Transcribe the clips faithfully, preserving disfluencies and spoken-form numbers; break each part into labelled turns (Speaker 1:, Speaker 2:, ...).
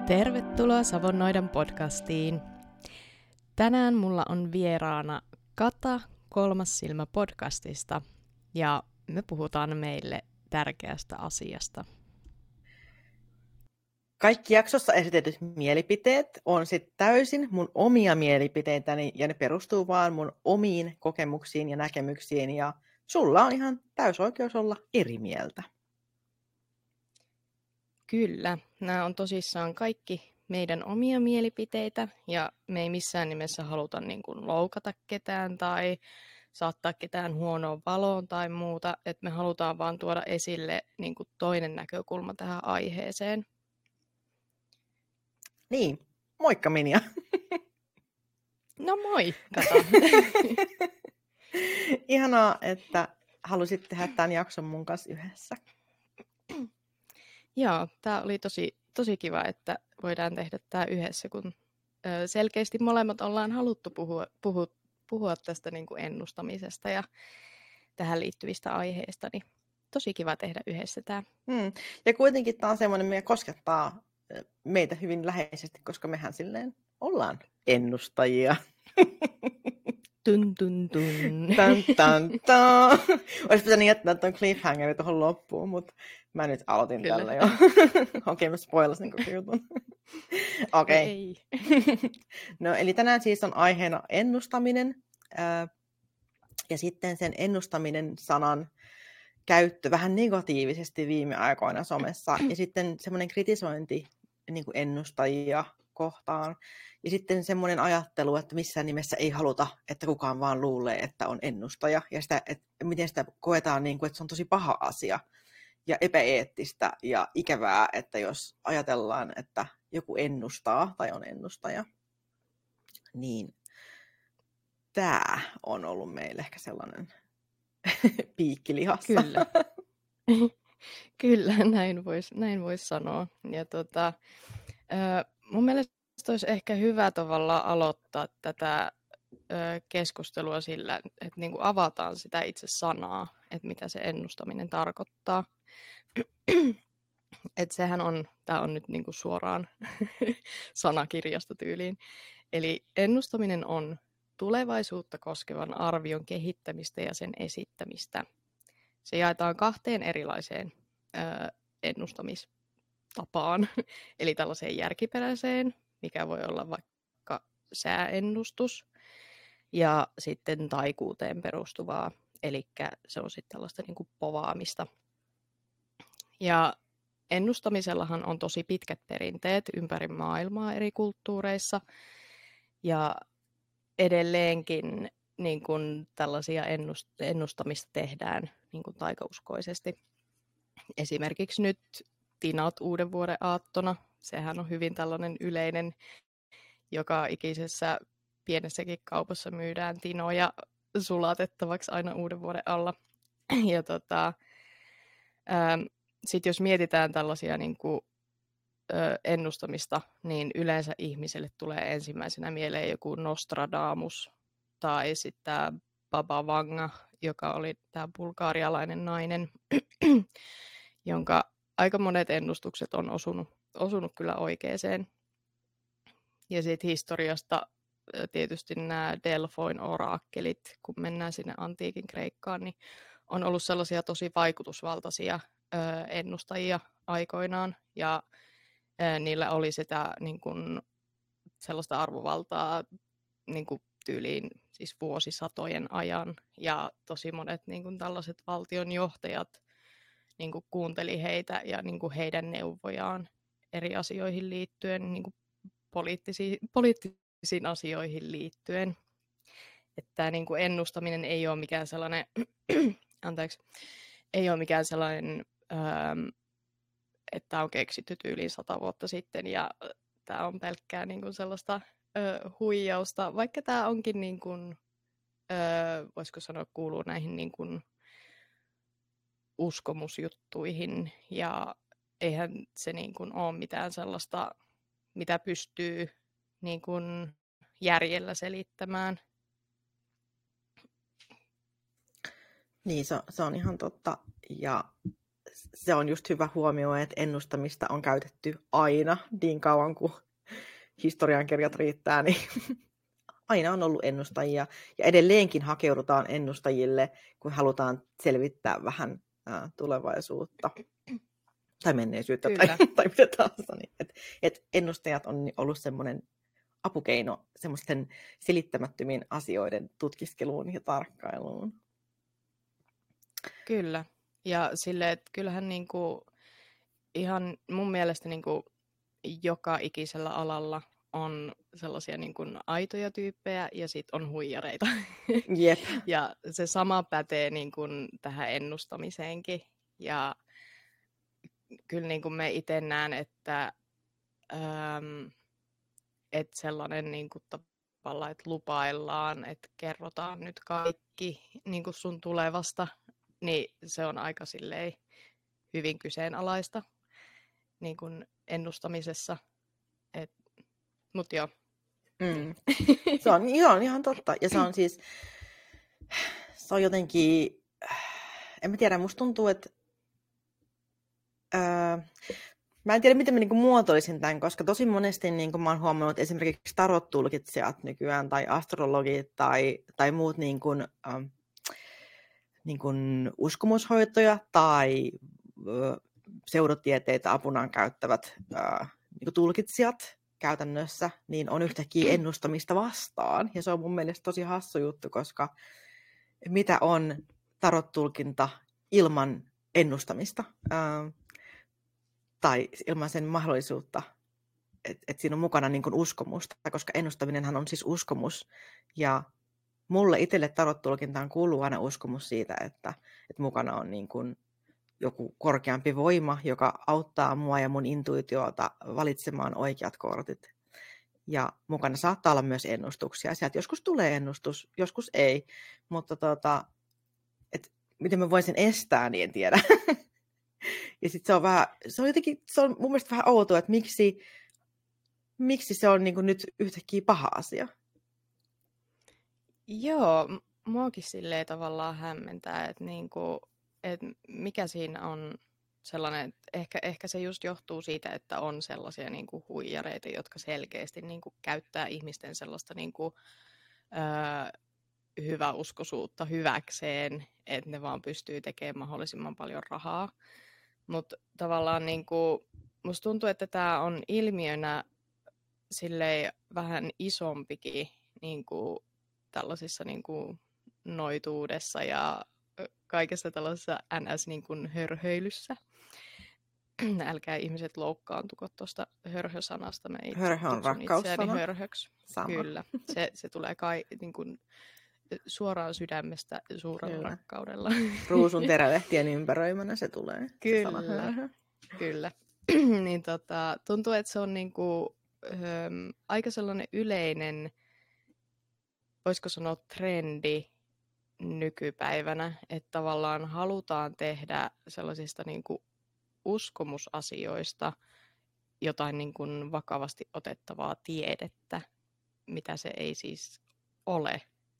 Speaker 1: Tervetuloa Savonnoidan podcastiin. Tänään mulla on vieraana Kata Kolmas silmä podcastista ja me puhutaan meille tärkeästä asiasta.
Speaker 2: Kaikki jaksossa esitetyt mielipiteet on sitten täysin mun omia mielipiteitäni ja ne perustuu vaan mun omiin kokemuksiin ja näkemyksiin ja sulla on ihan täysoikeus olla eri mieltä.
Speaker 1: Kyllä, nämä on tosissaan kaikki meidän omia mielipiteitä ja me ei missään nimessä haluta niin kuin loukata ketään tai saattaa ketään huonoon valoon tai muuta, että me halutaan vaan tuoda esille niin kuin toinen näkökulma tähän aiheeseen.
Speaker 2: Niin, moikka Minja.
Speaker 1: No moi, Kata.
Speaker 2: Ihanaa, että halusit tehdä tämän jakson mun kanssa yhdessä.
Speaker 1: Joo, tämä oli tosi, tosi kiva, että voidaan tehdä tämä yhdessä, kun ö, selkeästi molemmat ollaan haluttu puhua, puhua, puhua tästä niin kuin ennustamisesta ja tähän liittyvistä aiheista, niin tosi kiva tehdä yhdessä tämä.
Speaker 2: Hmm. Ja kuitenkin tämä on semmoinen, mikä koskettaa meitä hyvin läheisesti, koska mehän silleen ollaan ennustajia.
Speaker 1: Tun, tun, tun.
Speaker 2: Tan, tan, tan. Olisi pitänyt jättää tuon cliffhangerin tuohon loppuun, mutta mä nyt aloitin Kyllä. tällä jo. Okei, okay, mä spoilasin koko jutun. Okei. Okay. No, eli tänään siis on aiheena ennustaminen. Ja sitten sen ennustaminen sanan käyttö vähän negatiivisesti viime aikoina somessa. Ja sitten semmoinen kritisointi niin kuin ennustajia kohtaan. Ja sitten semmoinen ajattelu, että missään nimessä ei haluta, että kukaan vaan luulee, että on ennustaja. Ja sitä, että miten sitä koetaan, niin kuin, että se on tosi paha asia ja epäeettistä ja ikävää, että jos ajatellaan, että joku ennustaa tai on ennustaja, niin tämä on ollut meille ehkä sellainen piikkilihassa.
Speaker 1: Kyllä. Kyllä, näin voisi näin vois sanoa. Ja tota, äh, mun mielestä olisi ehkä hyvä tavallaan aloittaa tätä ö, keskustelua sillä, että niin kuin avataan sitä itse sanaa, että mitä se ennustaminen tarkoittaa. Että sehän on, tämä on nyt niin kuin suoraan sanakirjasta tyyliin. Eli ennustaminen on tulevaisuutta koskevan arvion kehittämistä ja sen esittämistä. Se jaetaan kahteen erilaiseen ö, ennustamistapaan, eli tällaiseen järkiperäiseen, mikä voi olla vaikka sääennustus, ja sitten taikuuteen perustuvaa, eli se on sitten tällaista niin kuin povaamista. Ja ennustamisellahan on tosi pitkät perinteet ympäri maailmaa eri kulttuureissa, ja edelleenkin niin kuin tällaisia ennustamista tehdään niin kuin taikauskoisesti. Esimerkiksi nyt tinat uuden vuoden aattona. Sehän on hyvin tällainen yleinen, joka ikisessä pienessäkin kaupassa myydään tinoja sulatettavaksi aina uuden vuoden alla. Ja tota, sitten jos mietitään tällaisia niin kuin, ö, ennustamista, niin yleensä ihmiselle tulee ensimmäisenä mieleen joku Nostradamus tai sitten tämä Baba Vanga, joka oli tämä bulgarialainen nainen, jonka aika monet ennustukset on osunut, osunut kyllä oikeeseen. Ja sitten historiasta tietysti nämä Delfoin oraakkelit, kun mennään sinne antiikin Kreikkaan, niin on ollut sellaisia tosi vaikutusvaltaisia ö, ennustajia aikoinaan. Ja ö, niillä oli sitä niin kun, sellaista arvovaltaa niin kun, tyyliin siis vuosisatojen ajan. Ja tosi monet niin kun, tällaiset valtionjohtajat niin kuin kuunteli heitä ja niin kuin heidän neuvojaan eri asioihin liittyen, niin kuin poliittisiin, poliittisiin asioihin liittyen. Että niin kuin ennustaminen ei ole mikään sellainen, anteeksi, ei ole mikään sellainen, ähm, että on keksitty yli sata vuotta sitten ja tämä on pelkkää niin kuin sellaista äh, huijausta, vaikka tämä onkin niin kuin, äh, voisiko sanoa, kuuluu näihin niin kuin uskomusjuttuihin ja eihän se niin kuin ole mitään sellaista, mitä pystyy niin kuin järjellä selittämään.
Speaker 2: Niin, se, se on ihan totta. Ja se on just hyvä huomio, että ennustamista on käytetty aina niin kauan kuin historiankirjat riittää, niin aina on ollut ennustajia. Ja edelleenkin hakeudutaan ennustajille, kun halutaan selvittää vähän ää, tulevaisuutta tai menneisyyttä tai, tai mitä tahansa. Niin, et, et ennustajat on ollut semmoinen apukeino semmoisten selittämättömien asioiden tutkiskeluun ja tarkkailuun.
Speaker 1: Kyllä. Ja silleen, että kyllähän niinku, ihan mun mielestä niinku, joka ikisellä alalla on sellaisia niinku, aitoja tyyppejä ja sitten on huijareita.
Speaker 2: Jep.
Speaker 1: Ja se sama pätee niinku, tähän ennustamiseenkin. Ja kyllä niinku, me itse näen, että äm, et sellainen niinku, tavalla, että lupaillaan, että kerrotaan nyt kaikki niinku, sun tulevasta, niin se on aika silleen hyvin kyseenalaista niin kuin ennustamisessa. Et, mut joo.
Speaker 2: Mm. Se on ihan, ihan totta. Ja se on siis, se on jotenkin, en mä tiedä, musta tuntuu, että öö, mä en tiedä, miten mä niinku muotoilisin tämän, koska tosi monesti niinku mä oon huomannut, että esimerkiksi tarot-tulkitsijat nykyään, tai astrologit, tai, tai muut niinku, ähm, niin kuin uskomushoitoja tai ö, pseudotieteitä apunaan käyttävät ö, niin kuin tulkitsijat käytännössä, niin on yhtäkkiä ennustamista vastaan. Ja se on mun mielestä tosi hassu juttu, koska mitä on tarot-tulkinta ilman ennustamista ö, tai ilman sen mahdollisuutta, että et siinä on mukana niin kuin uskomusta, koska ennustaminenhan on siis uskomus ja mulle itselle tarot-tulkintaan kuuluu aina uskomus siitä, että, että mukana on niin kuin joku korkeampi voima, joka auttaa mua ja mun intuitiota valitsemaan oikeat kortit. Ja mukana saattaa olla myös ennustuksia. Sieltä joskus tulee ennustus, joskus ei. Mutta tota, et miten mä voisin estää, niin en tiedä. Ja sitten se on vähän, se on jotenkin, se on mun mielestä vähän outoa, että miksi, miksi se on niin kuin nyt yhtäkkiä paha asia.
Speaker 1: Joo, muakin silleen tavallaan hämmentää, että niinku, et mikä siinä on sellainen, että ehkä, ehkä se just johtuu siitä, että on sellaisia niinku huijareita, jotka selkeästi niinku käyttää ihmisten sellaista niinku, öö, hyväuskoisuutta hyväkseen, että ne vaan pystyy tekemään mahdollisimman paljon rahaa. Mutta tavallaan niinku, musta tuntuu, että tämä on ilmiönä silleen vähän isompikin niinku, tällaisissa niin kuin noituudessa ja kaikessa tällaisessa N S-hörhöilyssä. Älkää ihmiset loukkaantuko tuosta hörhösanasta. Mä
Speaker 2: Hörhö on rakkaussana.
Speaker 1: Hörhöksi. Kyllä. Se, se tulee kai, niin kuin, suoraan sydämestä suurella Kyllä. rakkaudella.
Speaker 2: Ruusun terälehtien ympäröimänä se tulee.
Speaker 1: Kyllä. Se Kyllä. niin, tota, tuntuu, että se on niin kuin, ähm, aika sellainen yleinen, voisiko sanoa trendi nykypäivänä, että tavallaan halutaan tehdä sellaisista niin kuin uskomusasioista jotain niin kuin vakavasti otettavaa tiedettä, mitä se ei siis ole.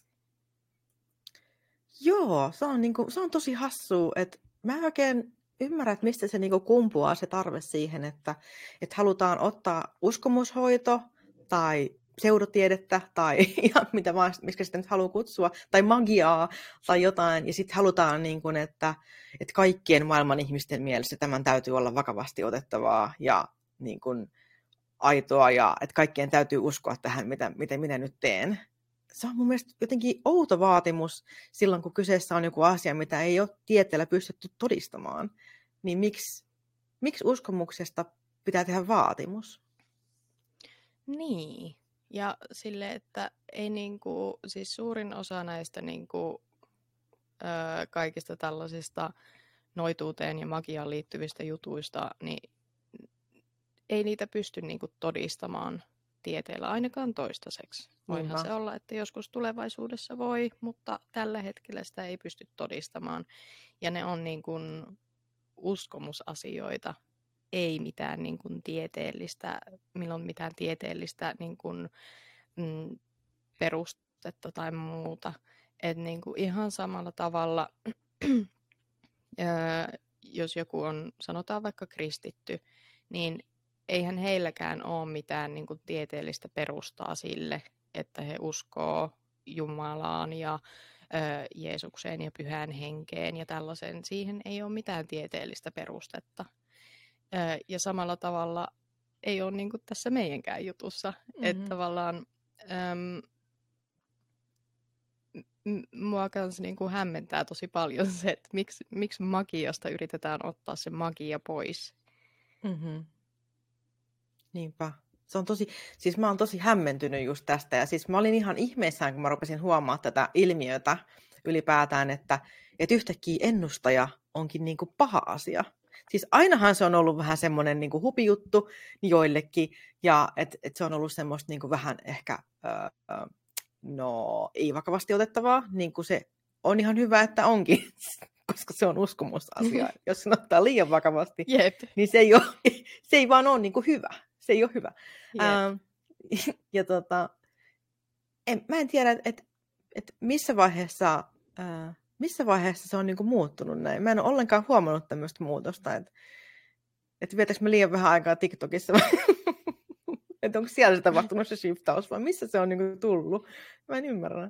Speaker 2: Joo, se on, niin kuin, se on tosi hassua, että mä en oikein ymmärrä, että mistä se niin kuin kumpuaa se tarve siihen, että, että halutaan ottaa uskomushoito tai pseudotiedettä tai ihan mitä vaan, miksi sitä nyt haluaa kutsua, tai magiaa tai jotain, ja sitten halutaan, niin kuin, että, että kaikkien maailman ihmisten mielessä tämän täytyy olla vakavasti otettavaa ja niin kuin, aitoa, ja että kaikkien täytyy uskoa tähän, mitä, mitä minä nyt teen. Se on mun mielestä jotenkin outo vaatimus silloin, kun kyseessä on joku asia, mitä ei ole tieteellä pystytty todistamaan. Niin miksi, miksi uskomuksesta pitää tehdä vaatimus?
Speaker 1: Niin. Ja sille, että ei niinku, siis suurin osa näistä niinku, ö, kaikista tällaisista noituuteen ja magiaan liittyvistä jutuista, niin ei niitä pysty niinku todistamaan tieteellä ainakaan toistaiseksi. Voihan se olla, että joskus tulevaisuudessa voi, mutta tällä hetkellä sitä ei pysty todistamaan. Ja ne on niin kuin uskomusasioita, ei mitään niin kuin tieteellistä, milloin mitään tieteellistä niin kuin, mm, perustetta tai muuta. Et niin kuin ihan samalla tavalla, jos joku on, sanotaan vaikka kristitty, niin eihän heilläkään ole mitään niin kuin tieteellistä perustaa sille, että he uskoo Jumalaan ja ö, Jeesukseen ja pyhään henkeen ja tällaisen. Siihen ei ole mitään tieteellistä perustetta. Ö, ja samalla tavalla ei ole niin kuin tässä meidänkään jutussa. Mm-hmm. Että tavallaan äm, m- mua kanssa niin kuin hämmentää tosi paljon se, että miksi, miksi magiasta yritetään ottaa se magia pois.
Speaker 2: Mm-hmm. Niinpä. Se on tosi, siis mä oon tosi hämmentynyt just tästä, ja siis mä olin ihan ihmeissään, kun mä rupesin huomaamaan tätä ilmiötä ylipäätään, että, että yhtäkkiä ennustaja onkin niin kuin paha asia. Siis ainahan se on ollut vähän semmoinen niin kuin hupijuttu joillekin, ja että et se on ollut semmoista niin kuin vähän ehkä, öö, no ei vakavasti otettavaa, niin kuin se on ihan hyvä, että onkin, koska se on uskomusasia. Jos sen ottaa liian vakavasti,
Speaker 1: Jep.
Speaker 2: niin se ei, ole, se ei vaan ole niin kuin hyvä. Se ei ole hyvä. Ähm, ja tota, en, mä en tiedä, että et, et missä, vaiheessa, äh, missä vaiheessa se on niinku muuttunut näin. Mä en ole ollenkaan huomannut tämmöistä muutosta. Että et vietäkö me liian vähän aikaa TikTokissa? Että onko siellä se tapahtunut se shiftaus vai missä se on niinku tullut? Mä en ymmärrä.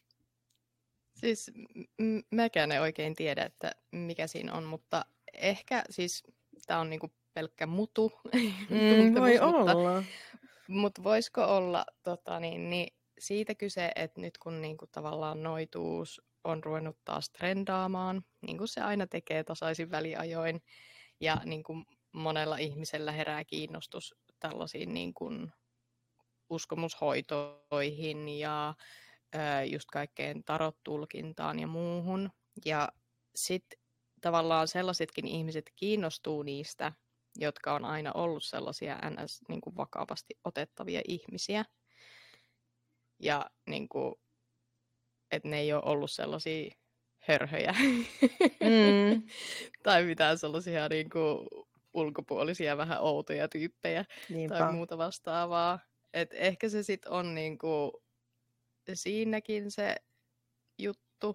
Speaker 1: Siis m- mäkään en oikein tiedä, että mikä siinä on, mutta ehkä siis tää on niinku pelkkä mutu.
Speaker 2: Mm, voi
Speaker 1: mutta,
Speaker 2: olla.
Speaker 1: mutta voisiko olla tota, niin, niin siitä kyse, että nyt kun niinku, tavallaan noituus on ruvennut taas trendaamaan, niin kuin se aina tekee tasaisin väliajoin, ja niin kuin monella ihmisellä herää kiinnostus tällaisiin niin kuin uskomushoitoihin ja ö, just kaikkeen tarot-tulkintaan ja muuhun. Ja sitten tavallaan sellaisetkin ihmiset kiinnostuu niistä, jotka on aina ollut sellaisia ns. Niin kuin vakavasti otettavia ihmisiä. Ja niin kuin, että ne ei ole ollut sellaisia hörhöjä.
Speaker 2: Mm.
Speaker 1: Tai mitään sellaisia niin kuin ulkopuolisia, vähän outoja tyyppejä.
Speaker 2: Niinpä.
Speaker 1: Tai muuta vastaavaa. Et ehkä se sitten on niin kuin siinäkin se juttu.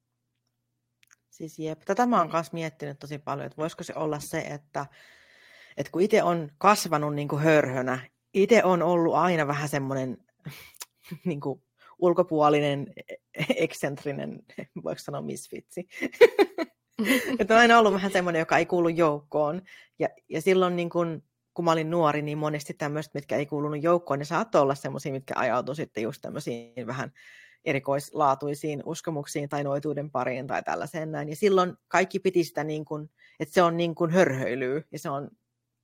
Speaker 2: Siis jep. Tätä mä oon myös miettinyt tosi paljon, että voisiko se olla se, että, että kun itse on kasvanut niin kuin hörhönä, itse on ollut aina vähän semmoinen niin kuin ulkopuolinen, eksentrinen, voiko sanoa misfitsi. Että on aina ollut vähän semmoinen, joka ei kuulu joukkoon. Ja, ja silloin niin kun, kun mä olin nuori, niin monesti tämmöiset, mitkä ei kuulunut joukkoon, niin saattoi olla semmoisia, mitkä ajautui sitten just tämmöisiin vähän erikoislaatuisiin uskomuksiin tai noituuden pariin tai tällaiseen näin. Ja silloin kaikki piti sitä niin kuin, että se on niin kuin hörhöilyä ja se on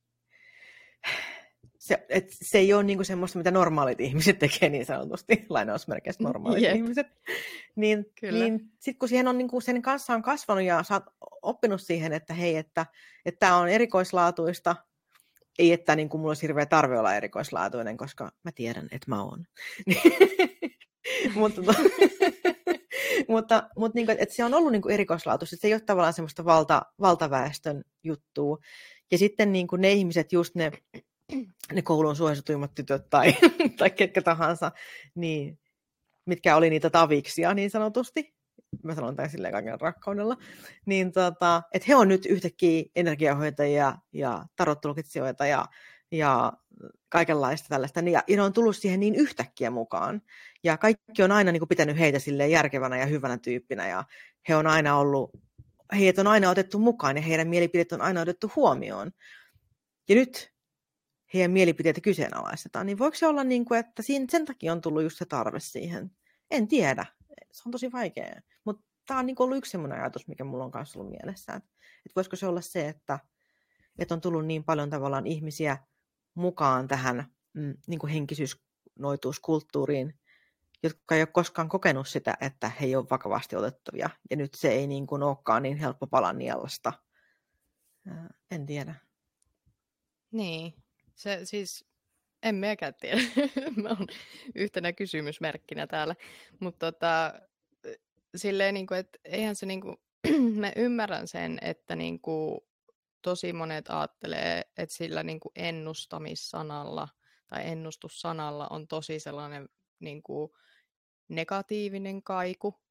Speaker 2: Se, et se ei ole niinku semmoista, mitä normaalit ihmiset tekee niin sanotusti, lainausmerkeissä normaalit
Speaker 1: Jep.
Speaker 2: ihmiset. Niin, niin sitten kun siihen on, niinku, sen kanssa on kasvanut ja sä oot oppinut siihen, että hei, että tämä on erikoislaatuista, ei että niinku, mulla olisi hirveä tarve olla erikoislaatuinen, koska mä tiedän, että mä oon. mutta mutta, mutta niinku, että se on ollut niinku erikoislaatuista, se ei ole tavallaan semmoista valta, valtaväestön juttua. Ja sitten niinku, ne ihmiset, just ne ne koulun suosituimmat tytöt tai, tai ketkä tahansa, niin, mitkä oli niitä taviksia niin sanotusti, mä sanon tämän silleen kaiken rakkaudella, niin tota, että he on nyt yhtäkkiä energiahoitajia ja tarottulkitsijoita ja, ja kaikenlaista tällaista, ja, ja ne on tullut siihen niin yhtäkkiä mukaan, ja kaikki on aina niin kuin pitänyt heitä silleen järkevänä ja hyvänä tyyppinä, ja he on aina ollut, heidät on aina otettu mukaan, ja heidän mielipiteet on aina otettu huomioon, ja nyt heidän mielipiteitä kyseenalaistetaan, niin voiko se olla niin kuin, että siinä, sen takia on tullut just se tarve siihen? En tiedä. Se on tosi vaikea. Mutta tämä on niin kuin ollut yksi sellainen ajatus, mikä mulla on kanssa ollut mielessä. Että et voisiko se olla se, että et on tullut niin paljon tavallaan ihmisiä mukaan tähän mm, niin kuin henkisyysnoituuskulttuuriin, jotka ei ole koskaan kokenut sitä, että he ei ole vakavasti otettavia. Ja nyt se ei niin kuin olekaan niin helppo pala nielasta. En tiedä.
Speaker 1: Niin. Se siis, en minäkään tiedä. Mä oon yhtenä kysymysmerkkinä täällä. Mutta tota, silleen, niin kuin, että eihän se, niin kuin, mä ymmärrän sen, että niin kuin, tosi monet ajattelee, että sillä niin kuin ennustamissanalla tai ennustussanalla on tosi sellainen niin kuin, negatiivinen kaiku.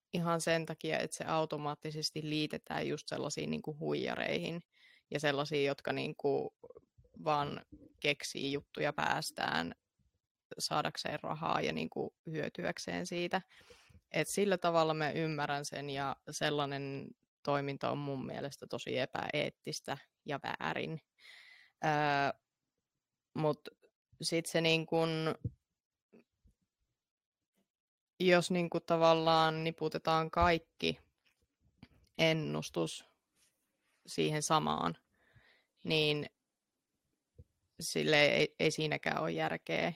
Speaker 1: ihan sen takia, että se automaattisesti liitetään just sellaisiin niin kuin huijareihin ja sellaisiin, jotka niin kuin vaan keksii juttuja päästään saadakseen rahaa ja niin kuin hyötyäkseen siitä. Et sillä tavalla mä ymmärrän sen ja sellainen toiminta on mun mielestä tosi epäeettistä ja väärin. Öö, Mutta sitten se niin kun, jos niin kun tavallaan niputetaan kaikki ennustus siihen samaan, niin sille ei, ei siinäkään ole järkeä.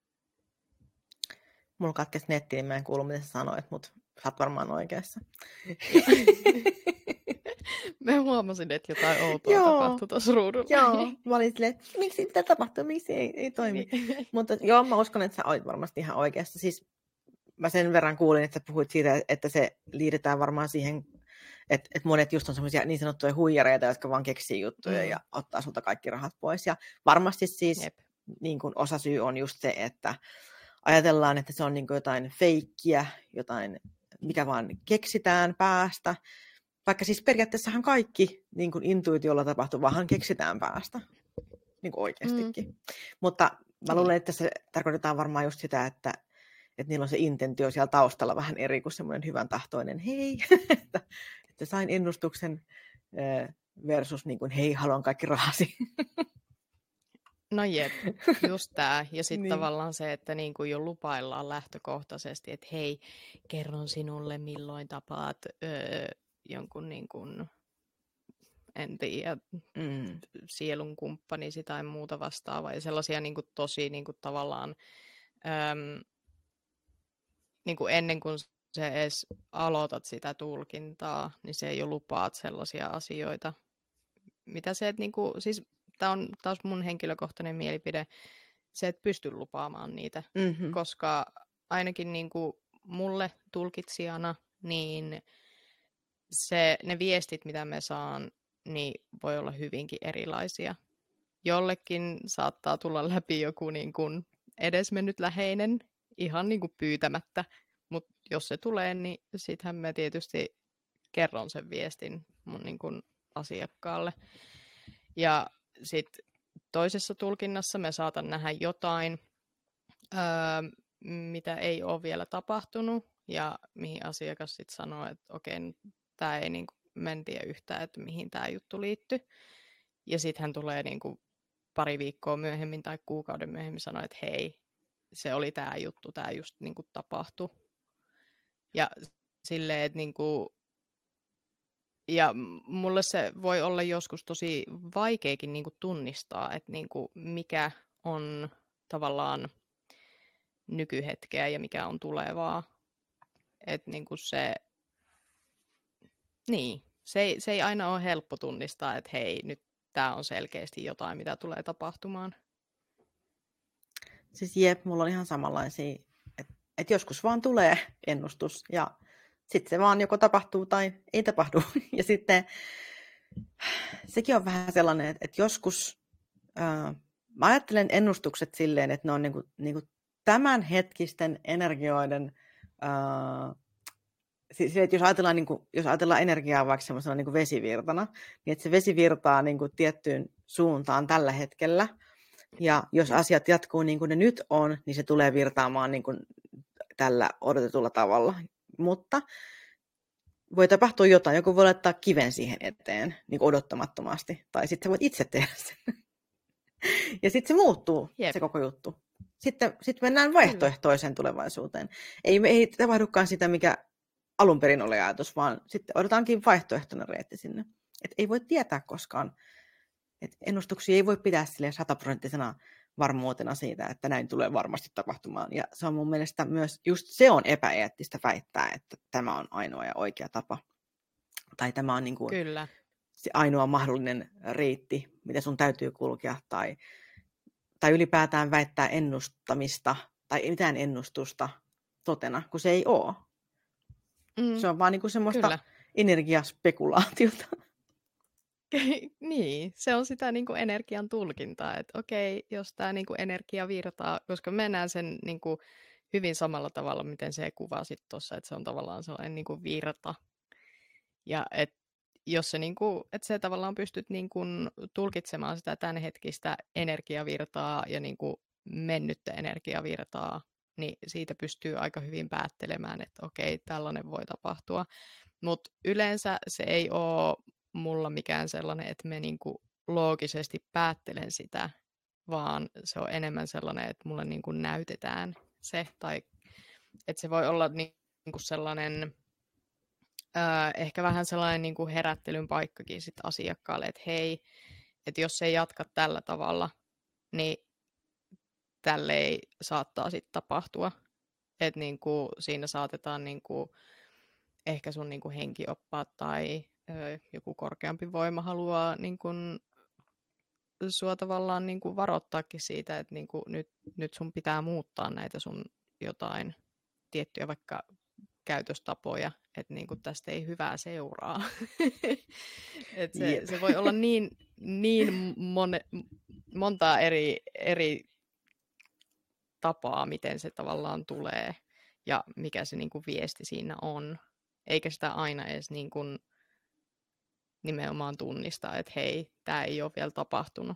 Speaker 2: Mulla katkesi netti, niin mä en kuulu, mitä sä sanoit, mutta sä oot varmaan oikeassa.
Speaker 1: Mä huomasin, että jotain outoa tapahtui tuossa ruudulla.
Speaker 2: Joo, mä olin silleen, että miksi mitä tapahtuu, miksi ei, ei toimi. Mutta joo, mä uskon, että sä olit varmasti ihan oikeassa. Siis mä sen verran kuulin, että sä puhuit siitä, että se liitetään varmaan siihen, että, että monet just on semmoisia niin sanottuja huijareita, jotka vaan keksii juttuja mm. ja ottaa sulta kaikki rahat pois. Ja varmasti siis niin kuin osasyy on just se, että ajatellaan, että se on niin kuin jotain feikkiä, jotain, mikä vaan keksitään päästä. Vaikka siis periaatteessahan kaikki niin kuin intuitiolla tapahtuvaahan keksitään päästä. Niin kuin oikeastikin. Mm. Mutta mä luulen, että se tarkoitetaan varmaan just sitä, että, että niillä on se intentio siellä taustalla vähän eri kuin semmoinen hyvän tahtoinen hei. että, että sain ennustuksen versus niin kuin hei, haluan kaikki rahasi.
Speaker 1: No jep, just tää. Ja sitten niin. tavallaan se, että niinku jo lupaillaan lähtökohtaisesti, että hei, kerron sinulle milloin tapaat öö, jonkun niin kuin, en tiedä, mm. sielun kumppanisi tai muuta vastaavaa. Ja sellaisia niin kuin, tosi niin kuin, tavallaan äm, niin kuin ennen kuin sä edes aloitat sitä tulkintaa, niin se jo lupaat sellaisia asioita, mitä se, että niin kuin, siis tämä on taas mun henkilökohtainen mielipide, se, et pysty lupaamaan niitä, mm-hmm. koska ainakin niin kuin mulle tulkitsijana, niin se, ne viestit, mitä me saan, niin voi olla hyvinkin erilaisia. Jollekin saattaa tulla läpi joku niin kuin edesmennyt läheinen, ihan niin kuin pyytämättä, mutta jos se tulee, niin sittenhän mä tietysti kerron sen viestin mun niin kuin asiakkaalle. Ja sitten toisessa tulkinnassa me saatan nähdä jotain, öö, mitä ei ole vielä tapahtunut, ja mihin asiakas sitten sanoo, että okei, tämä ei niinku, mä en tiedä yhtään, että mihin tämä juttu liittyy. Ja sitten hän tulee niinku pari viikkoa myöhemmin tai kuukauden myöhemmin sanoa, että hei, se oli tämä juttu, tämä just niinku tapahtui. Ja silleen, että niinku, ja mulle se voi olla joskus tosi vaikeakin niinku tunnistaa, että niinku mikä on tavallaan nykyhetkeä ja mikä on tulevaa. Että niinku se, niin, se ei, se ei aina ole helppo tunnistaa, että hei, nyt tämä on selkeästi jotain, mitä tulee tapahtumaan.
Speaker 2: Siis jep, mulla on ihan samanlaisia, että et joskus vaan tulee ennustus ja sitten se vaan joko tapahtuu tai ei tapahdu. Ja sitten sekin on vähän sellainen, että, että joskus ää, mä ajattelen ennustukset silleen, että ne on niinku, niinku tämänhetkisten energioiden, ää, siis, että jos ajatellaan, niinku, jos ajatellaan energiaa vaikka semmoisena niinku vesivirtana, niin että se vesi virtaa niinku tiettyyn suuntaan tällä hetkellä. Ja jos asiat jatkuu niin kuin ne nyt on, niin se tulee virtaamaan niin kuin tällä odotetulla tavalla. Mutta voi tapahtua jotain. Joku voi laittaa kiven siihen eteen niin kuin odottamattomasti. Tai sitten sä voit itse tehdä sen. Ja sitten se muuttuu, Jep. se koko juttu. Sitten, sitten mennään vaihtoehtoiseen tulevaisuuteen. Ei, ei tapahdukaan sitä, mikä alun perin oli ajatus, vaan sitten odotaankin vaihtoehtoinen reitti sinne. Et ei voi tietää koskaan. Et ennustuksia ei voi pitää sataprosenttisena varmuutena siitä, että näin tulee varmasti tapahtumaan. Ja se on mun mielestä myös, just se on epäeettistä väittää, että tämä on ainoa ja oikea tapa. Tai tämä on niin kuin
Speaker 1: Kyllä.
Speaker 2: se ainoa mahdollinen reitti, mitä sun täytyy kulkea. Tai, tai ylipäätään väittää ennustamista tai mitään ennustusta totena, kun se ei ole. Mm. Se on vaan niin kuin semmoista Kyllä. energiaspekulaatiota.
Speaker 1: Niin, se on sitä niin kuin energian tulkintaa, että okei, jos tämä niin kuin energia virtaa, koska mä näen sen niin kuin hyvin samalla tavalla, miten se kuvasit tuossa, että se on tavallaan sellainen niin kuin virta. Ja et, jos se, niin kuin, että se tavallaan pystyt niin kuin tulkitsemaan sitä tämänhetkistä energiavirtaa ja niin kuin mennyttä energiavirtaa, niin siitä pystyy aika hyvin päättelemään, että okei, tällainen voi tapahtua. Mutta yleensä se ei ole mulla mikään sellainen, että me niinku loogisesti päättelen sitä, vaan se on enemmän sellainen, että mulle niinku näytetään se, tai että se voi olla niinku sellainen, ää, ehkä vähän sellainen niinku herättelyn paikkakin sit asiakkaalle, että hei, että jos se ei jatka tällä tavalla, niin tälleen saattaa sitten tapahtua. Että niinku siinä saatetaan niinku ehkä sun niinku henkioppaat tai ö, joku korkeampi voima haluaa niinku sua tavallaan niinku varoittaakin siitä, että niinku nyt, nyt sun pitää muuttaa näitä sun jotain tiettyjä vaikka käytöstapoja, että niinku tästä ei hyvää seuraa. Et se,
Speaker 2: Jep.
Speaker 1: se voi olla niin, niin mone, montaa eri, eri tapaa, miten se tavallaan tulee ja mikä se niinku viesti siinä on. Eikä sitä aina edes niin kuin nimenomaan tunnista, että hei, tämä ei ole vielä tapahtunut.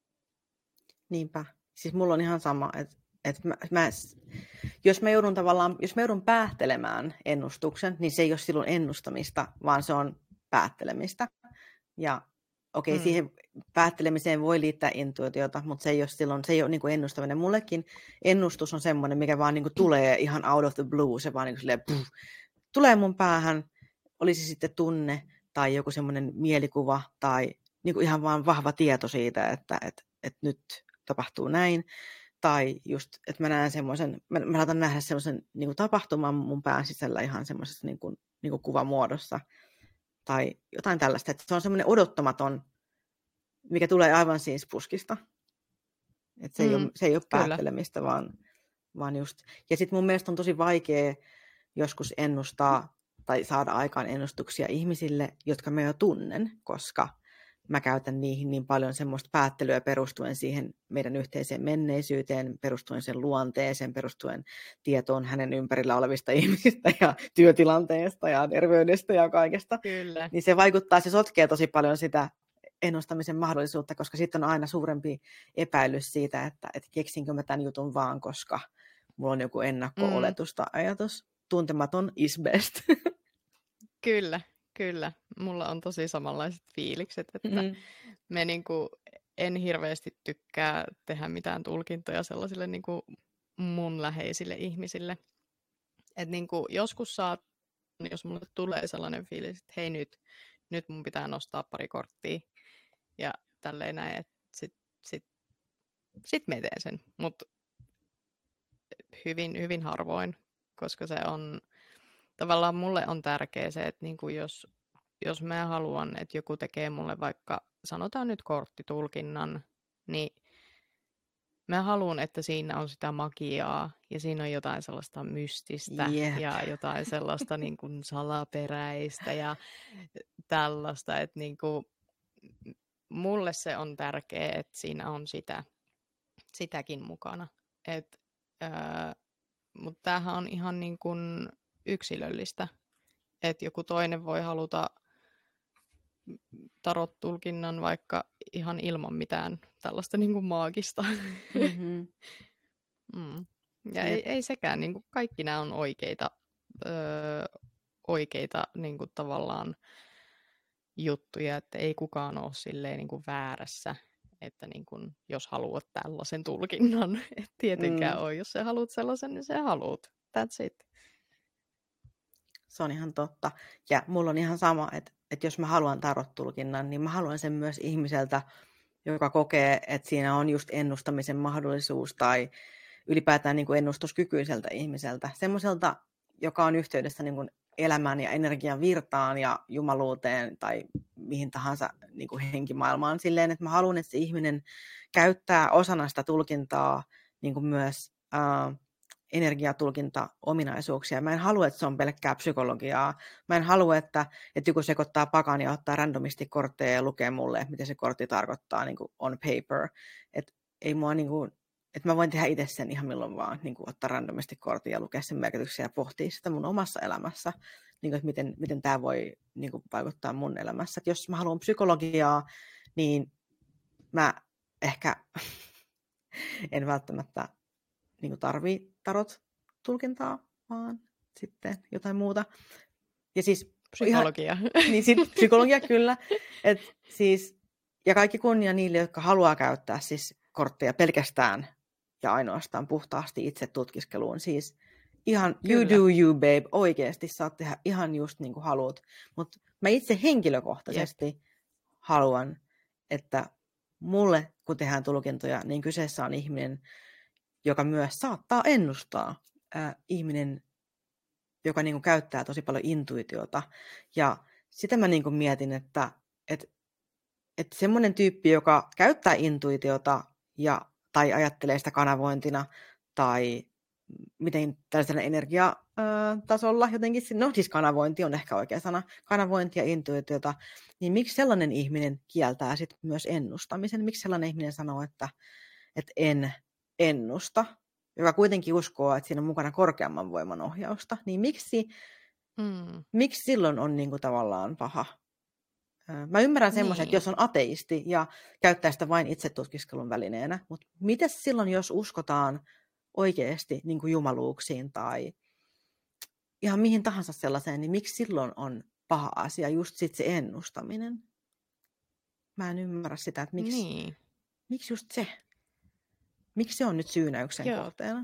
Speaker 2: Niinpä. Siis mulla on ihan sama, että, että mä, mä, jos mä joudun tavallaan, jos mä joudun päättelemään ennustuksen, niin se ei ole silloin ennustamista, vaan se on päättelemistä. Ja okei, okay, mm. siihen päättelemiseen voi liittää intuitiota, mutta se ei ole silloin, se ei ole niin kuin ennustaminen. Mullekin ennustus on semmoinen, mikä vaan niin kuin tulee ihan out of the blue, se vaan niin kuin silleen, puh, tulee mun päähän, olisi sitten tunne tai joku semmoinen mielikuva tai niin kuin ihan vaan vahva tieto siitä, että, että, että nyt tapahtuu näin. Tai just, että mä näen semmoisen, mä, mä saatan nähdä semmoisen niin kuin tapahtuman mun pään sisällä ihan semmoisessa niin kuin, niin kuin kuvamuodossa. Tai jotain tällaista, että se on semmoinen odottamaton, mikä tulee aivan siis puskista. Että se, mm, ei ole, se ei ole päättelemistä, vaan, vaan just. Ja sitten mun mielestä on tosi vaikea joskus ennustaa tai saada aikaan ennustuksia ihmisille, jotka mä jo tunnen, koska mä käytän niihin niin paljon semmoista päättelyä perustuen siihen meidän yhteiseen menneisyyteen, perustuen sen luonteeseen, perustuen tietoon hänen ympärillä olevista ihmisistä ja työtilanteesta ja terveydestä ja kaikesta.
Speaker 1: Kyllä.
Speaker 2: Niin se vaikuttaa, se sotkee tosi paljon sitä ennustamisen mahdollisuutta, koska sitten on aina suurempi epäilys siitä, että, että keksinkö mä tämän jutun vaan, koska mulla on joku ennakko-oletus tai ajatus. Tuntematon is best.
Speaker 1: Kyllä, kyllä. Mulla on tosi samanlaiset fiilikset, että mm-hmm. me niinku, en hirveästi tykkää tehdä mitään tulkintoja sellaisille niinku mun läheisille ihmisille. Et niinku, joskus saat, jos mulle tulee sellainen fiilis, että hei nyt, nyt mun pitää nostaa pari korttia ja tälleen näin, että sit, sit, sit mä teen sen. Mutta hyvin, hyvin harvoin, koska se on, tavallaan mulle on tärkeää se, että niinku jos, jos mä haluan, että joku tekee mulle vaikka, sanotaan nyt korttitulkinnan, niin mä haluan, että siinä on sitä magiaa ja siinä on jotain sellaista mystistä
Speaker 2: yeah.
Speaker 1: ja jotain sellaista niin kuin salaperäistä ja tällaista, että niin kuin, mulle se on tärkeää, että siinä on sitä, sitäkin mukana. Et, ää, mutta tämähän on ihan niin kuin yksilöllistä, että joku toinen voi haluta tarot-tulkinnan vaikka ihan ilman mitään tällaista niin kuin maagista.
Speaker 2: Mm-hmm.
Speaker 1: mm. Ja ei, ei sekään, niin kuin kaikki nämä on oikeita, öö, oikeita niin kuin tavallaan juttuja, että ei kukaan ole silleen niin kuin väärässä, että niin kuin, jos haluat tällaisen tulkinnan, et tietenkään mm. ole. Jos sä haluat sellaisen, niin sä haluat. That's it.
Speaker 2: Se on ihan totta. Ja mulla on ihan sama, että, että jos mä haluan tarot-tulkinnan, niin mä haluan sen myös ihmiseltä, joka kokee, että siinä on just ennustamisen mahdollisuus tai ylipäätään niin kuin ennustuskykyiseltä ihmiseltä. Semmoiselta, joka on yhteydessä niin kuin elämään ja energian virtaan ja jumaluuteen tai mihin tahansa niin kuin henkimaailmaan silleen, että mä haluan, että se ihminen käyttää osana sitä tulkintaa niin kuin myös uh, energiatulkinta-ominaisuuksia. Mä en halua, että se on pelkkää psykologiaa. Mä en halua, että, että joku sekoittaa pakan ja ottaa randomisti kortteja ja lukee mulle, mitä se kortti tarkoittaa niin kuin on paper. Et ei mua niin kuin, että mä voin tehdä itse sen ihan milloin vaan, niin kuin ottaa randomisti kortin ja lukea sen merkityksiä ja pohtia sitä mun omassa elämässä, niin kuin, että miten, miten tämä voi niin kuin, vaikuttaa mun elämässä. Että jos mä haluan psykologiaa, niin mä ehkä en välttämättä niin kuin tarvii tarot-tulkintaa, vaan sitten jotain muuta. Ja siis
Speaker 1: psykologia.
Speaker 2: Ihan, niin sit psykologia kyllä. Et siis, ja kaikki kunnia niille, jotka haluaa käyttää siis kortteja pelkästään ja ainoastaan puhtaasti itse tutkiskeluun. Siis ihan you
Speaker 1: Kyllä.
Speaker 2: do you, babe. Oikeasti saat tehdä ihan just niin kuin haluat. Mutta mä itse henkilökohtaisesti Jep. haluan, että mulle, kun tehdään tulkintoja, niin kyseessä on ihminen, joka myös saattaa ennustaa. Äh, ihminen, joka niin kuin käyttää tosi paljon intuitiota. Ja sitä mä niin kuin mietin, että et, et semmoinen tyyppi, joka käyttää intuitiota ja, tai ajattelee sitä kanavointina tai miten tällaisella energiatasolla jotenkin, no siis kanavointi on ehkä oikea sana, kanavointi ja intuitiota, niin miksi sellainen ihminen kieltää sit myös ennustamisen? Miksi sellainen ihminen sanoo, että, että en ennusta, joka kuitenkin uskoo, että siinä on mukana korkeamman voiman ohjausta, niin miksi, mm. miksi silloin on niin kuin tavallaan paha? Mä ymmärrän semmoisen, niin. että jos on ateisti ja käyttää sitä vain itsetutkiskelun välineenä, mutta miten silloin, jos uskotaan oikeasti niin kuin jumaluuksiin tai ihan mihin tahansa sellaiseen, niin miksi silloin on paha asia just sit se ennustaminen? Mä en ymmärrä sitä, että miksi,
Speaker 1: niin.
Speaker 2: miksi just se? Miksi se on nyt syynäyksen Joo. kohteena?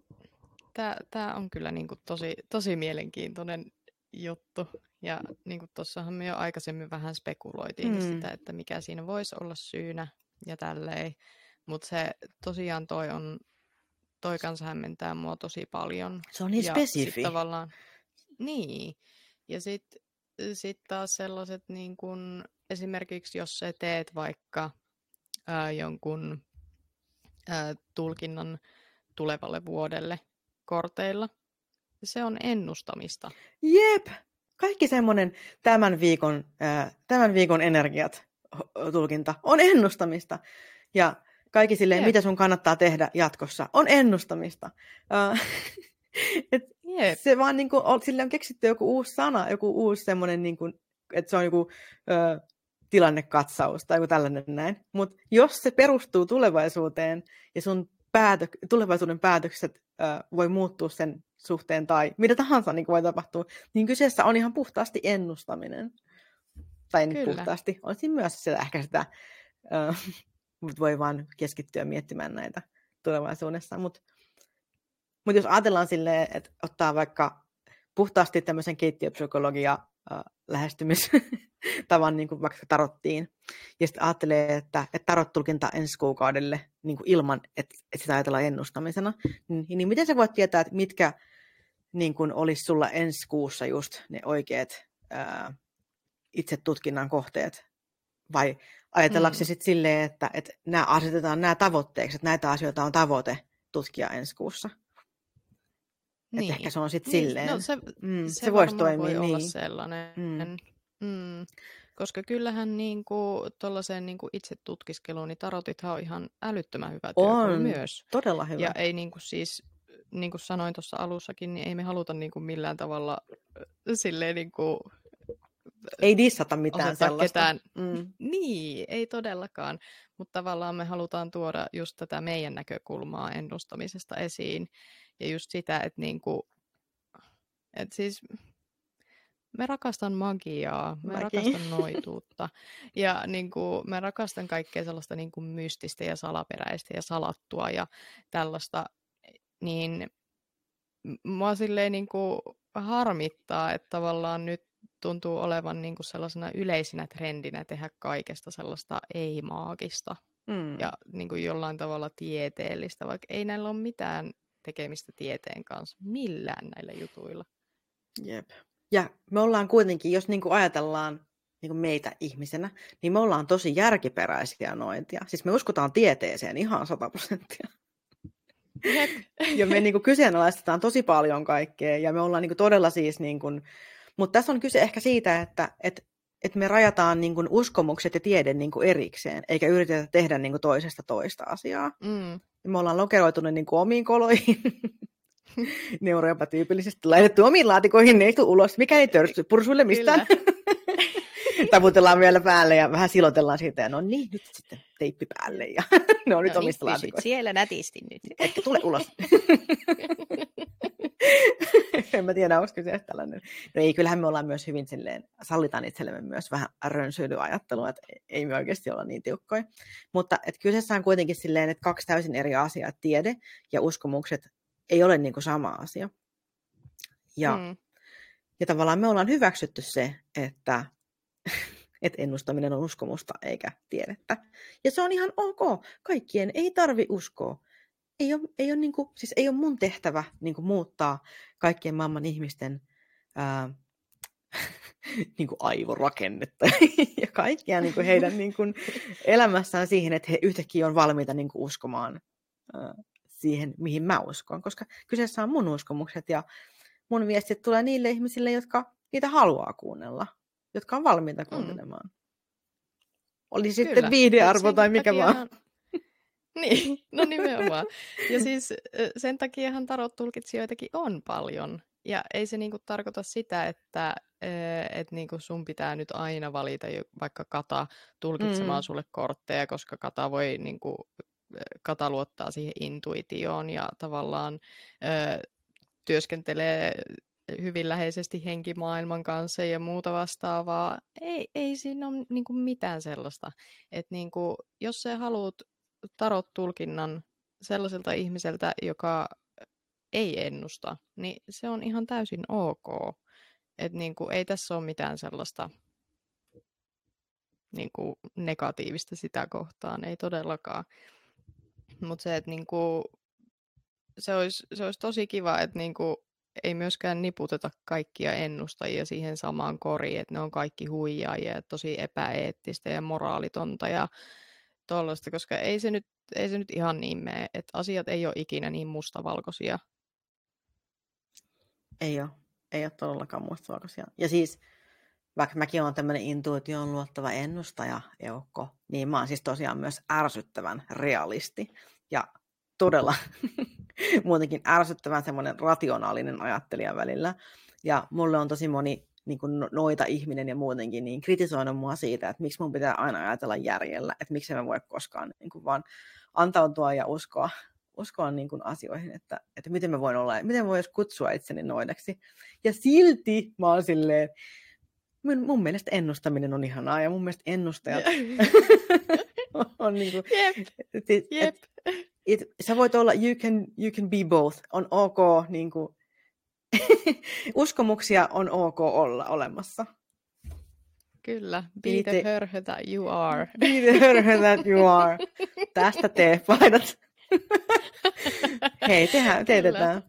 Speaker 1: Tämä on kyllä niin kuin tosi, tosi mielenkiintoinen juttu. Ja niin kuin tuossahan me jo aikaisemmin vähän spekuloitiin mm. sitä, että mikä siinä voisi olla syynä ja tälleen. Mutta se tosiaan toi on, toi kanssa hämmentää mua tosi paljon.
Speaker 2: Se on niin
Speaker 1: ja
Speaker 2: spesifi.
Speaker 1: Tavallaan, niin. Ja sitten sit taas sellaiset niin kun, esimerkiksi jos sä teet vaikka ää, jonkun ää, tulkinnan tulevalle vuodelle korteilla, se on ennustamista.
Speaker 2: Jep! Kaikki semmoinen tämän viikon, ää, tämän viikon energiat tulkinta on ennustamista. Ja kaikki silleen, Jep. mitä sun kannattaa tehdä jatkossa, on ennustamista. Uh, et se vaan niin kuin, sille on keksitty joku uusi sana, joku uusi semmoinen, niin kuin, että se on joku ö, tilannekatsaus tai joku tällainen näin. Mutta jos se perustuu tulevaisuuteen ja sun päätö- tulevaisuuden päätökset ö, voi muuttua sen suhteen tai mitä tahansa niin voi tapahtua, niin kyseessä on ihan puhtaasti ennustaminen. Tai nyt puhtaasti. On siinä myös sitä, ehkä sitä, ö, mutta voi vaan keskittyä miettimään näitä tulevaisuudessa. Mutta mut jos ajatellaan silleen, että ottaa vaikka puhtaasti tämmöisen keittiöpsykologia äh, lähestymistavan niin kuin vaikka tarottiin, ja sitten ajattelee, että, että tarot-tulkinta ensi kuukaudelle niin kuin ilman, että, että sitä ajatellaan ennustamisena, niin, niin miten sä voit tietää, että mitkä niin kuin olisi sulla ensi kuussa just ne oikeat ää, itse tutkinnan kohteet, vai ajatellaanko se mm. sitten silleen, että, että nämä asetetaan nämä tavoitteeksi, että näitä asioita on tavoite tutkia ensi kuussa? Niin. Että ehkä se on sitten niin, silleen.
Speaker 1: No se
Speaker 2: mm,
Speaker 1: se,
Speaker 2: se voisi toimia
Speaker 1: voi
Speaker 2: niin.
Speaker 1: olla sellainen. Mm. Mm. Koska kyllähän niinku, tuollaiseen niinku itse tutkiskeluun, niin tarotithan on ihan älyttömän hyvä työkalu myös.
Speaker 2: Todella hyvä.
Speaker 1: Ja ei niinku siis, niin kuin sanoin tuossa alussakin, niin ei me haluta niinku millään tavalla silleen niinku
Speaker 2: ei dissata mitään sellaista.
Speaker 1: Ketään. Mm. Niin, ei todellakaan. Mutta tavallaan me halutaan tuoda just tätä meidän näkökulmaa ennustamisesta esiin. Ja just sitä, että niinku, et siis me rakastan magiaa, me Magi. rakastan noituutta ja niinku, me rakastan kaikkea sellaista niinku mystistä ja salaperäistä ja salattua ja tällaista, niin mua silleen niinku harmittaa, että tavallaan nyt tuntuu olevan niinku sellaisena yleisenä trendinä tehdä kaikesta sellaista ei-maagista mm. ja niinku jollain tavalla tieteellistä, vaikka ei näillä ole mitään tekemistä tieteen kanssa millään näillä jutuilla.
Speaker 2: Jep. Ja me ollaan kuitenkin, jos niinku ajatellaan niinku meitä ihmisenä, niin me ollaan tosi järkiperäisiä noitia. Siis me uskotaan tieteeseen ihan sata prosenttia.
Speaker 1: Jep.
Speaker 2: Ja me niinku kyseenalaistetaan tosi paljon kaikkea ja me ollaan niinku todella siis niinku, mutta tässä on kyse ehkä siitä, että et, et me rajataan niinku uskomukset ja tiede niinku erikseen, eikä yritetä tehdä niinku toisesta toista asiaa.
Speaker 1: Mm.
Speaker 2: Me ollaan lokeroituneet niin kuin omiin koloihin. Neuroepätyypillisesti laitettu omiin laatikoihin, ne ei tule ulos. Mikä ei törsty pursuille mistään. Taputellaan vielä päälle ja vähän silotellaan siitä. Ja no niin, nyt sitten teippi päälle. Ja ne on no nyt niin, omista laatikoista.
Speaker 1: Siellä nätisti nyt.
Speaker 2: Etkä tule ulos. En mä tiedä, olisiko se tällainen. No ei, kyllähän me ollaan myös hyvin silleen, sallitaan itsellemme myös vähän rönsyilyajattelua, että ei me oikeasti olla niin tiukkoja. Mutta että kyseessä on kuitenkin silleen, että kaksi täysin eri asiaa, tiede ja uskomukset ei ole niin kuin sama asia. Ja, mm. ja tavallaan me ollaan hyväksytty se, että, että ennustaminen on uskomusta eikä tiedettä. Ja se on ihan ok. Kaikkien ei tarvi uskoa. Ei ole, ei ole, niin kuin, siis ei ole mun tehtävä niin kuin muuttaa kaikkien maailman ihmisten ää, niin kuin aivorakennetta ja kaikkia niin kuin heidän niin kuin elämässään siihen, että he yhtäkkiä on valmiita niin kuin uskomaan ää, siihen, mihin mä uskon. Koska kyseessä on mun uskomukset ja mun viestit tulee niille ihmisille, jotka niitä haluaa kuunnella, jotka on valmiita kuuntelemaan. Mm. Oli sitten Kyllä. viihdearvo tai mikä vaan.
Speaker 1: Ihan... Niin, no nimenomaan. Ja siis sen takiahan tarot-tulkitsijoitakin on paljon. Ja ei se niinku tarkoita sitä, että et niinku sun pitää nyt aina valita vaikka Kata tulkitsemaan mm. sulle kortteja, koska Kata voi niinku, Kata luottaa siihen intuitioon ja tavallaan ö, työskentelee hyvin läheisesti henkimaailman kanssa ja muuta vastaavaa. Ei, ei siinä ole niinku mitään sellaista. Että niinku, jos sä haluat tarot-tulkinnan sellaiselta ihmiseltä, joka ei ennusta, niin se on ihan täysin ok. Että niinku, ei tässä ole mitään sellaista niinku, negatiivista sitä kohtaan, ei todellakaan. Mutta se, että niinku, se olisi, se olisi tosi kiva, että niinku, ei myöskään niputeta kaikkia ennustajia siihen samaan koriin, että ne on kaikki huijaajia ja tosi epäeettistä ja moraalitonta ja tollaista, koska ei se nyt, ei se nyt ihan niin mene, että asiat ei ole ikinä niin mustavalkoisia.
Speaker 2: Ei ole. Ei ole todellakaan mustavalkoisia. Ja siis, vaikka mäkin olen tämmöinen intuitioon luottava ennustaja, eukko, niin mä oon siis tosiaan myös ärsyttävän realisti. Ja todella muutenkin ärsyttävän semmoinen rationaalinen ajattelija välillä. Ja mulle on tosi moni niin kuin noita ihminen ja muutenkin niin kritisoinut mua siitä, että miksi mun pitää aina ajatella järjellä, että miksi mä voi koskaan niin kuin vaan antautua ja uskoa, uskoa niin kuin asioihin, että, että miten mä voin olla, miten mä voin kutsua itseni noideksi. Ja silti mä oon silleen, mun, mun mielestä ennustaminen on ihanaa ja mun mielestä ennustajat on niin kuin,
Speaker 1: Jep.
Speaker 2: Et, et,
Speaker 1: Jep.
Speaker 2: Et, et, sä voit olla, you can, you can be both, on ok, niin kuin, uskomuksia on ok olla olemassa.
Speaker 1: Kyllä, be the te... hörhö that you are.
Speaker 2: Be the hörhö that you are. Tästä tee paidat. Hei, tehdään, teetetään.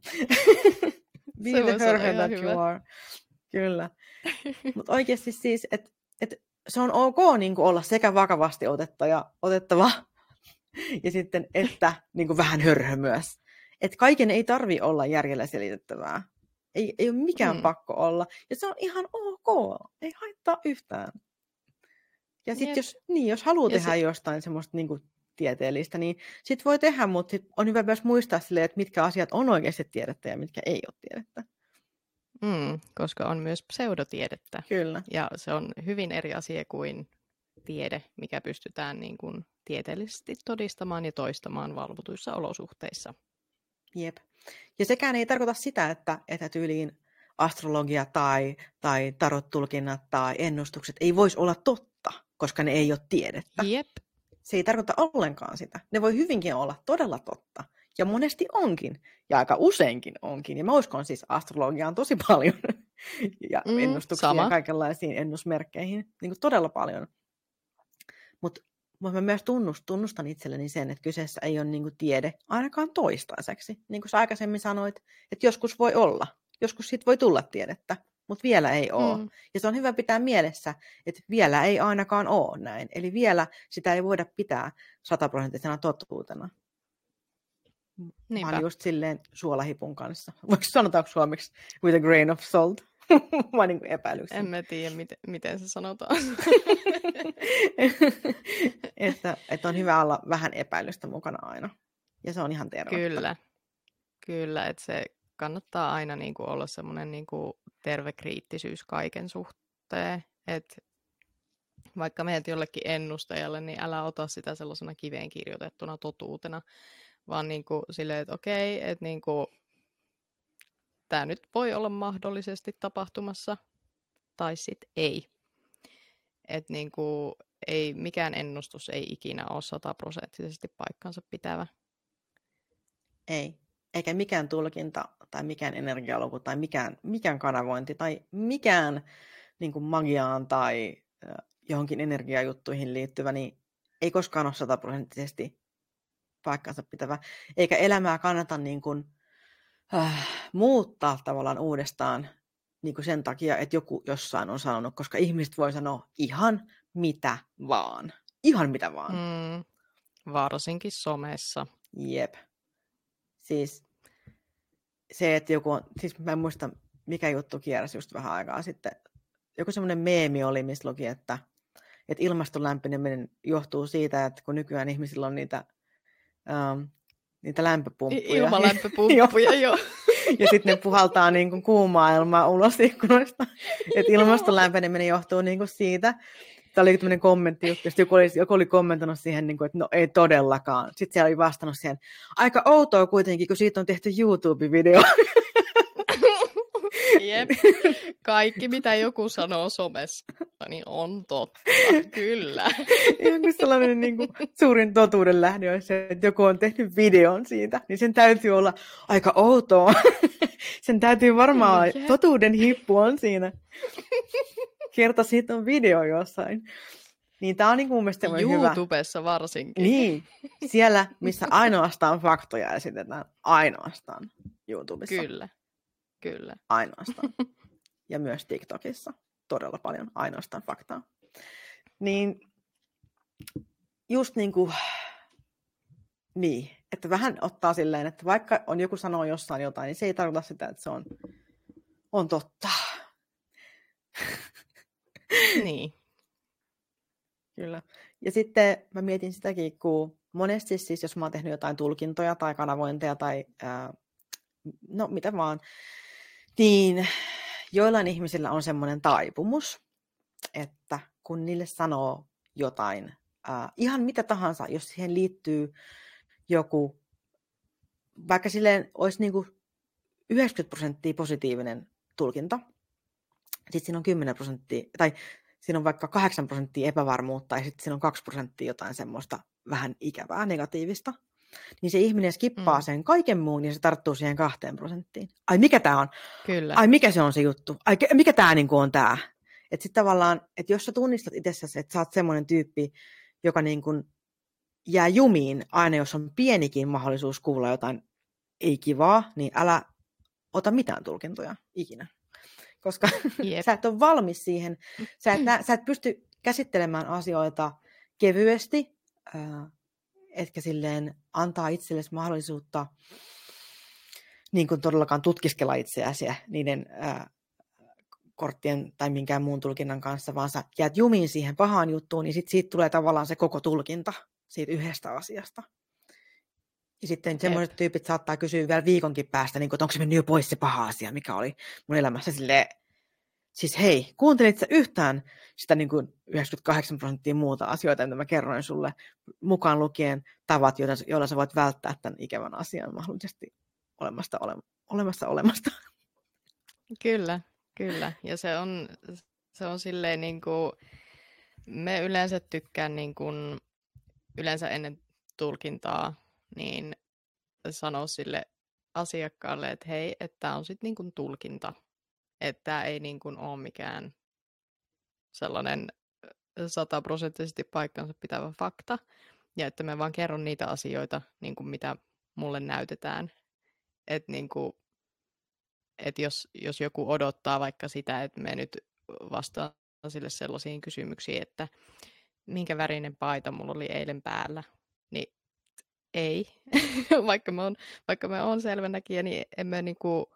Speaker 2: Be se the hörhö that hyvä. You are. Kyllä. Mutta oikeasti siis, että et se on ok niin kuin olla sekä vakavasti otettava, otettava ja sitten että niin kuin vähän hörhö myös. Että kaiken ei tarvi olla järjellä selitettävää. Ei, ei ole mikään mm. pakko olla. Ja se on ihan ok. Ei haittaa yhtään. Ja sitten jos, niin, jos haluaa ja tehdä sit... jostain semmoista niin kuin tieteellistä, niin sit voi tehdä, mutta sit on hyvä myös muistaa silleen, että mitkä asiat on oikeasti tiedettä ja mitkä ei ole tiedettä.
Speaker 1: Mm, koska on myös pseudotiedettä.
Speaker 2: Kyllä.
Speaker 1: Ja se on hyvin eri asia kuin tiede, mikä pystytään niin kuin tieteellisesti todistamaan ja toistamaan valvotuissa olosuhteissa.
Speaker 2: Jep. Ja sekään ei tarkoita sitä, että, että tyyliin astrologia tai, tai tarot-tulkinnat tai ennustukset ei voisi olla totta, koska ne ei ole tiedettä.
Speaker 1: Jep.
Speaker 2: Se ei tarkoita ollenkaan sitä. Ne voi hyvinkin olla todella totta. Ja monesti onkin. Ja aika useinkin onkin. Ja mä uskon siis astrologiaan tosi paljon. ja mm, ennustuksiin sama. Ja kaikenlaisiin ennusmerkkeihin. Niin kuin todella paljon. Mutta mä myös tunnust, tunnustan itselleni sen, että kyseessä ei ole niin kuin tiede ainakaan toistaiseksi. Niin kuin sä aikaisemmin sanoit, että joskus voi olla. Joskus siitä voi tulla tiedettä, mutta vielä ei ole. Mm. Ja se on hyvä pitää mielessä, että vielä ei ainakaan ole näin. Eli vielä sitä ei voida pitää sataprosenttisena totuutena. Niinpä. Mä olin just silleen suolahipun kanssa. Voiko sanotaanko suomeksi with a grain of salt? Mä niin kuin epäilyksin.
Speaker 1: En mä tiedä, miten, miten se sanotaan.
Speaker 2: että, että on hyvä olla vähän epäilystä mukana aina. Ja se on ihan tervettä.
Speaker 1: Kyllä, kyllä, että se kannattaa aina niin kuin olla semmoinen niin kuin terve kriittisyys kaiken suhteen, että vaikka meet jollekin ennustajalle, niin älä ota sitä sellaisena kiveen kirjoitettuna totuutena, vaan niin kuin silleen, että okei, että niin kuin tämä nyt voi olla mahdollisesti tapahtumassa, tai sitten ei. Että niin kuin ei, mikään ennustus ei ikinä ole sataprosenttisesti paikkansa pitävä.
Speaker 2: Ei. Eikä mikään tulkinta tai mikään energialuku tai mikään, mikään kanavointi tai mikään niin kuin magiaan tai johonkin energiajuttuihin liittyvä, niin ei koskaan ole sataprosenttisesti paikkansa pitävä. Eikä elämää kannata niin kuin, äh, muuttaa tavallaan uudestaan niin kuin sen takia, että joku jossain on sanonut, koska ihmiset voi sanoa ihan mitä vaan. Ihan mitä vaan.
Speaker 1: Mm, varsinkin somessa.
Speaker 2: Jep. Siis se, että joku on, siis mä en muista, mikä juttu kiersi just vähän aikaa sitten. Joku semmoinen meemi oli, missä luki, että, että ilmaston lämpeneminen johtuu siitä, että kun nykyään ihmisillä on niitä, ähm, niitä lämpöpumppuja.
Speaker 1: Ilmalämpöpumppuja, joo.
Speaker 2: Ja sitten ne puhaltaa niin kuin kuumaa ilmaa ulos ikkunoista. Että ilmaston lämpeneminen johtuu niin kuin siitä. Tämä oli tämmöinen kommentti, että joku oli, joku oli kommentoinut siihen, niin kuin, että no ei todellakaan. Sitten siellä oli vastannut siihen, aika outoa kuitenkin, kun siitä on tehty YouTube-video.
Speaker 1: Jep. Kaikki, mitä joku sanoo somessa, niin on totta, kyllä.
Speaker 2: Ihan kuin sellainen niin kuin, suurin totuuden lähde on se, että joku on tehnyt videon siitä, niin sen täytyy olla aika outoa. Sen täytyy varmaan,
Speaker 1: Jep.
Speaker 2: totuuden hippu on siinä. Kerta siitä on video jossain. Niin tämä on niin mun mielestä hyvä.
Speaker 1: YouTubessa varsinkin.
Speaker 2: Niin, siellä missä ainoastaan faktoja esitetään. Ainoastaan YouTubessa.
Speaker 1: Kyllä, kyllä.
Speaker 2: Ainoastaan. Ja myös TikTokissa. Todella paljon ainoastaan faktaa. Niin just niin kuin, niin, että vähän ottaa silleen, että vaikka on joku sanoo jossain jotain, niin se ei tarkoita sitä, että se on, on totta.
Speaker 1: Niin.
Speaker 2: Kyllä. Ja sitten mä mietin sitäkin, kun monesti siis, jos mä oon tehnyt jotain tulkintoja tai kanavointeja tai ää, no mitä vaan, niin joillain ihmisillä on semmoinen taipumus, että kun niille sanoo jotain, ää, ihan mitä tahansa, jos siihen liittyy joku, vaikka silleen olisi niin kuin yhdeksänkymmentä prosenttia positiivinen tulkinta, sitten siinä on kymmenen prosenttia, tai siinä on vaikka kahdeksan prosenttia epävarmuutta, ja sitten siinä on kaksi prosenttia jotain semmoista vähän ikävää, negatiivista, niin se ihminen skippaa mm. sen kaiken muun, ja se tarttuu siihen kahteen prosenttiin. Ai mikä tämä on?
Speaker 1: Kyllä.
Speaker 2: Ai mikä se on se juttu? Ai mikä tämä niinku on tämä? Että sitten tavallaan, että jos sä tunnistat itsessäsi, että sä oot semmoinen tyyppi, joka niinku jää jumiin aina, jos on pienikin mahdollisuus kuulla jotain ei kivaa, niin älä ota mitään tulkintoja ikinä. Koska yep. sä et ole valmis siihen. Sä et, nä, sä et pysty käsittelemään asioita kevyesti, äh, etkä silleen antaa itsellesi mahdollisuutta niin kuin todellakaan tutkiskella itseäsi niiden äh, korttien tai minkään muun tulkinnan kanssa, vaan sä jäät jumiin siihen pahaan juttuun, niin sit siitä tulee tavallaan se koko tulkinta siitä yhdestä asiasta. Ja sitten semmoiset tyypit saattaa kysyä vielä viikonkin päästä, niin kuin, että onko se mennyt jo pois se paha asia, mikä oli mun elämässä. Silleen, siis hei, kuuntelit sä yhtään sitä niin kuin yhdeksänkymmentäkahdeksan prosenttia muuta asioita, mitä mä kerroin sulle, mukaan lukien tavat, joilla, joilla sä voit välttää tämän ikävän asian mahdollisesti olemasta, ole, olemassa olemasta.
Speaker 1: Kyllä, kyllä. Ja se on, se on silleen niin kuin, me yleensä tykkään niin kuin, yleensä ennen tulkintaa, niin sanoo sille asiakkaalle, että hei, että tämä on sitten niin kuin tulkinta. Että tämä ei niin kuin ole mikään sellainen sataprosenttisesti paikkansa pitävä fakta. Ja että mä vaan kerron niitä asioita, niin kuin mitä mulle näytetään. Että niin kuin, että jos, jos joku odottaa vaikka sitä, että me nyt vastaan sille sellaisiin kysymyksiin, että minkä värinen paita mulla oli eilen päällä, niin ei. vaikka me on, vaikka me on selvänäkijä, niin emme niinku,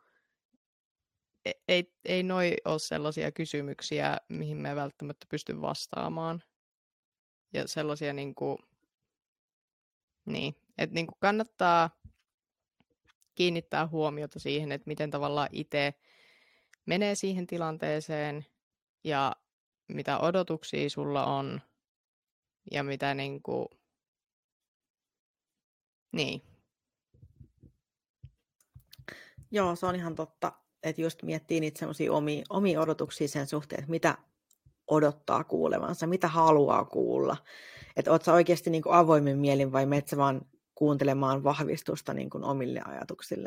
Speaker 1: ei, ei noi ole sellaisia kysymyksiä, mihin me välttämättä pysty vastaamaan. Ja sellaisia niinku, Niin, että niin kuin kannattaa kiinnittää huomiota siihen, että miten tavallaan itse menee siihen tilanteeseen ja mitä odotuksia sulla on ja mitä niin kuin, niin.
Speaker 2: Joo, se on ihan totta, että just miettii niitä semmoisia omia, omia odotuksia sen suhteen, että mitä odottaa kuulevansa, mitä haluaa kuulla. Että oot sä oikeasti niin kuin avoimen mielin vai menet sä vaan kuuntelemaan vahvistusta niin kuin omille ajatuksille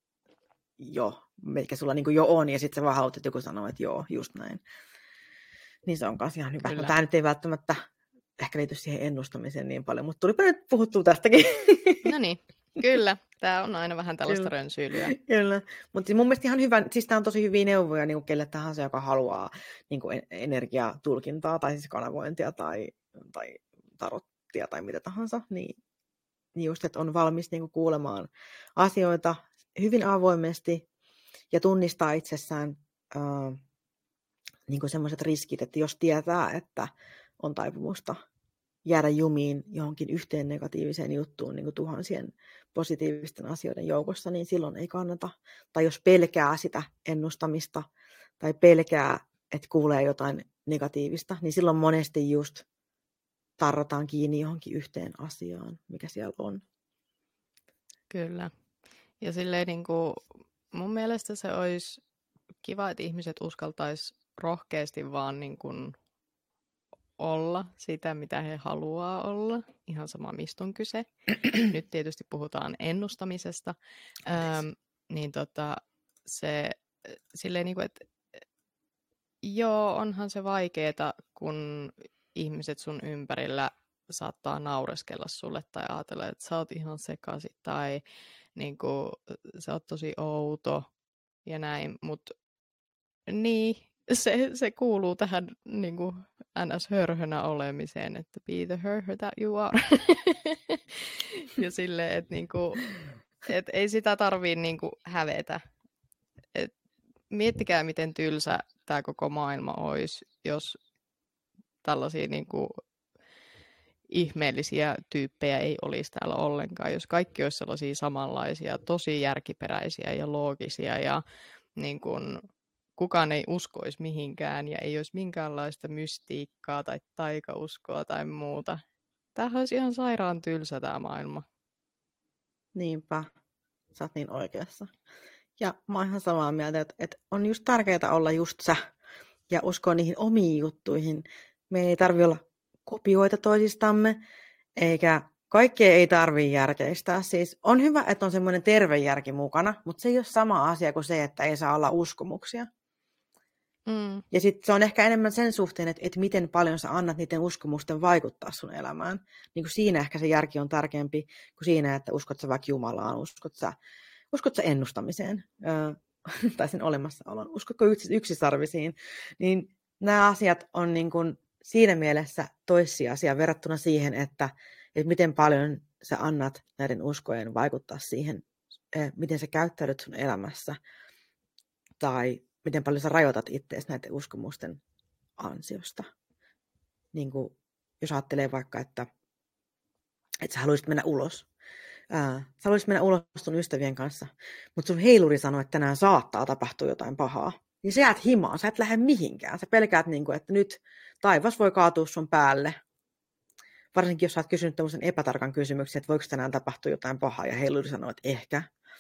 Speaker 2: jo, mikä sulla niin kuin jo on, ja sitten sä vaan haluat, että joku sanoo, että joo, just näin. Niin se on myös ihan hyvä. Tämä nyt ei välttämättä ehkä liity siihen ennustamiseen niin paljon, mutta tulipa nyt puhuttua tästäkin.
Speaker 1: No niin, kyllä. Tämä on aina vähän tällaista kyllä. rönsyilyä.
Speaker 2: Kyllä, mutta mun mielestä ihan hyvä, siis tämä on tosi hyviä neuvoja niin kuin kelle tahansa, joka haluaa niin kuin energiatulkintaa tai siis kanavointia tai, tai tarottia tai mitä tahansa, niin just, että on valmis niin kuin kuulemaan asioita hyvin avoimesti ja tunnistaa itsessään äh, niin kuin sellaiset riskit, että jos tietää, että on taipumusta jäädä jumiin johonkin yhteen negatiiviseen juttuun niin kuin tuhansien positiivisten asioiden joukossa, niin silloin ei kannata. Tai jos pelkää sitä ennustamista tai pelkää, että kuulee jotain negatiivista, niin silloin monesti just tarrataan kiinni johonkin yhteen asiaan, mikä siellä on.
Speaker 1: Kyllä. Ja silleen niin kuin, mun mielestä se olisi kiva, että ihmiset uskaltaisi rohkeasti vaan niin kuin olla sitä, mitä he haluaa olla. Ihan sama, mistä on kyse. Nyt tietysti puhutaan ennustamisesta. Ähm, niin tota, se silleen niin kuin, että joo, onhan se vaikeeta, kun ihmiset sun ympärillä saattaa naureskella sulle tai ajatella, että sä oot ihan sekaisin tai niin kuin, sä oot tosi outo ja näin, mutta niin, se, se kuuluu tähän niin kuin ns-hörhönä olemiseen, että be the hörhö that you are. Ja silleen, että niin kuin, et ei sitä tarvii niin kuin hävetä. Et miettikää, miten tylsä tämä koko maailma olisi, jos tällaisia niin kuin ihmeellisiä tyyppejä ei olisi täällä ollenkaan, jos kaikki olisi sellaisia samanlaisia, tosi järkiperäisiä ja loogisia ja niin kuin kukaan ei uskoisi mihinkään ja ei olisi minkäänlaista mystiikkaa tai taikauskoa tai muuta. Tämähän olisi ihan sairaan tylsä tämä maailma.
Speaker 2: Niinpä, sä oot niin oikeassa. Ja mä oon ihan samaa mieltä, että, että on just tärkeää olla just sä ja uskoa niihin omiin juttuihin. Me ei tarvitse olla kopioita toisistamme, eikä kaikkea ei tarvitse järkeistää. Siis on hyvä, että on semmoinen terve järki mukana, mutta se ei ole sama asia kuin se, että ei saa olla uskomuksia. Mm. Ja sitten se on ehkä enemmän sen suhteen, että, että miten paljon sä annat niiden uskomusten vaikuttaa sun elämään. Niin kuin siinä ehkä se järki on tärkeämpi kuin siinä, että uskot sä vaikka Jumalaan, uskot sä, uskot sä ennustamiseen öö, tai sen olemassaolon, uskotko yksisarvisiin. Niin nämä asiat on niin kuin siinä mielessä toissijaisia verrattuna siihen, että, että miten paljon sä annat näiden uskojen vaikuttaa siihen, miten sä käyttäydyt sun elämässä tai miten paljon sä rajoitat itseäsi näiden uskomusten ansiosta. Niin kuin, jos ajattelee vaikka, että, että sä haluaisit mennä ulos. Ää, sä haluaisit mennä ulos sun ystävien kanssa, mutta sun heiluri sanoo, että tänään saattaa tapahtua jotain pahaa. Niin sä jäät himaan, sä et lähde mihinkään. Sä pelkäät, niin kuin, että nyt taivas voi kaatua sun päälle. Varsinkin jos sä oot kysynyt tämmöisen epätarkan kysymyksen, että voiko tänään tapahtua jotain pahaa, ja heiluri sanoo, että ehkä.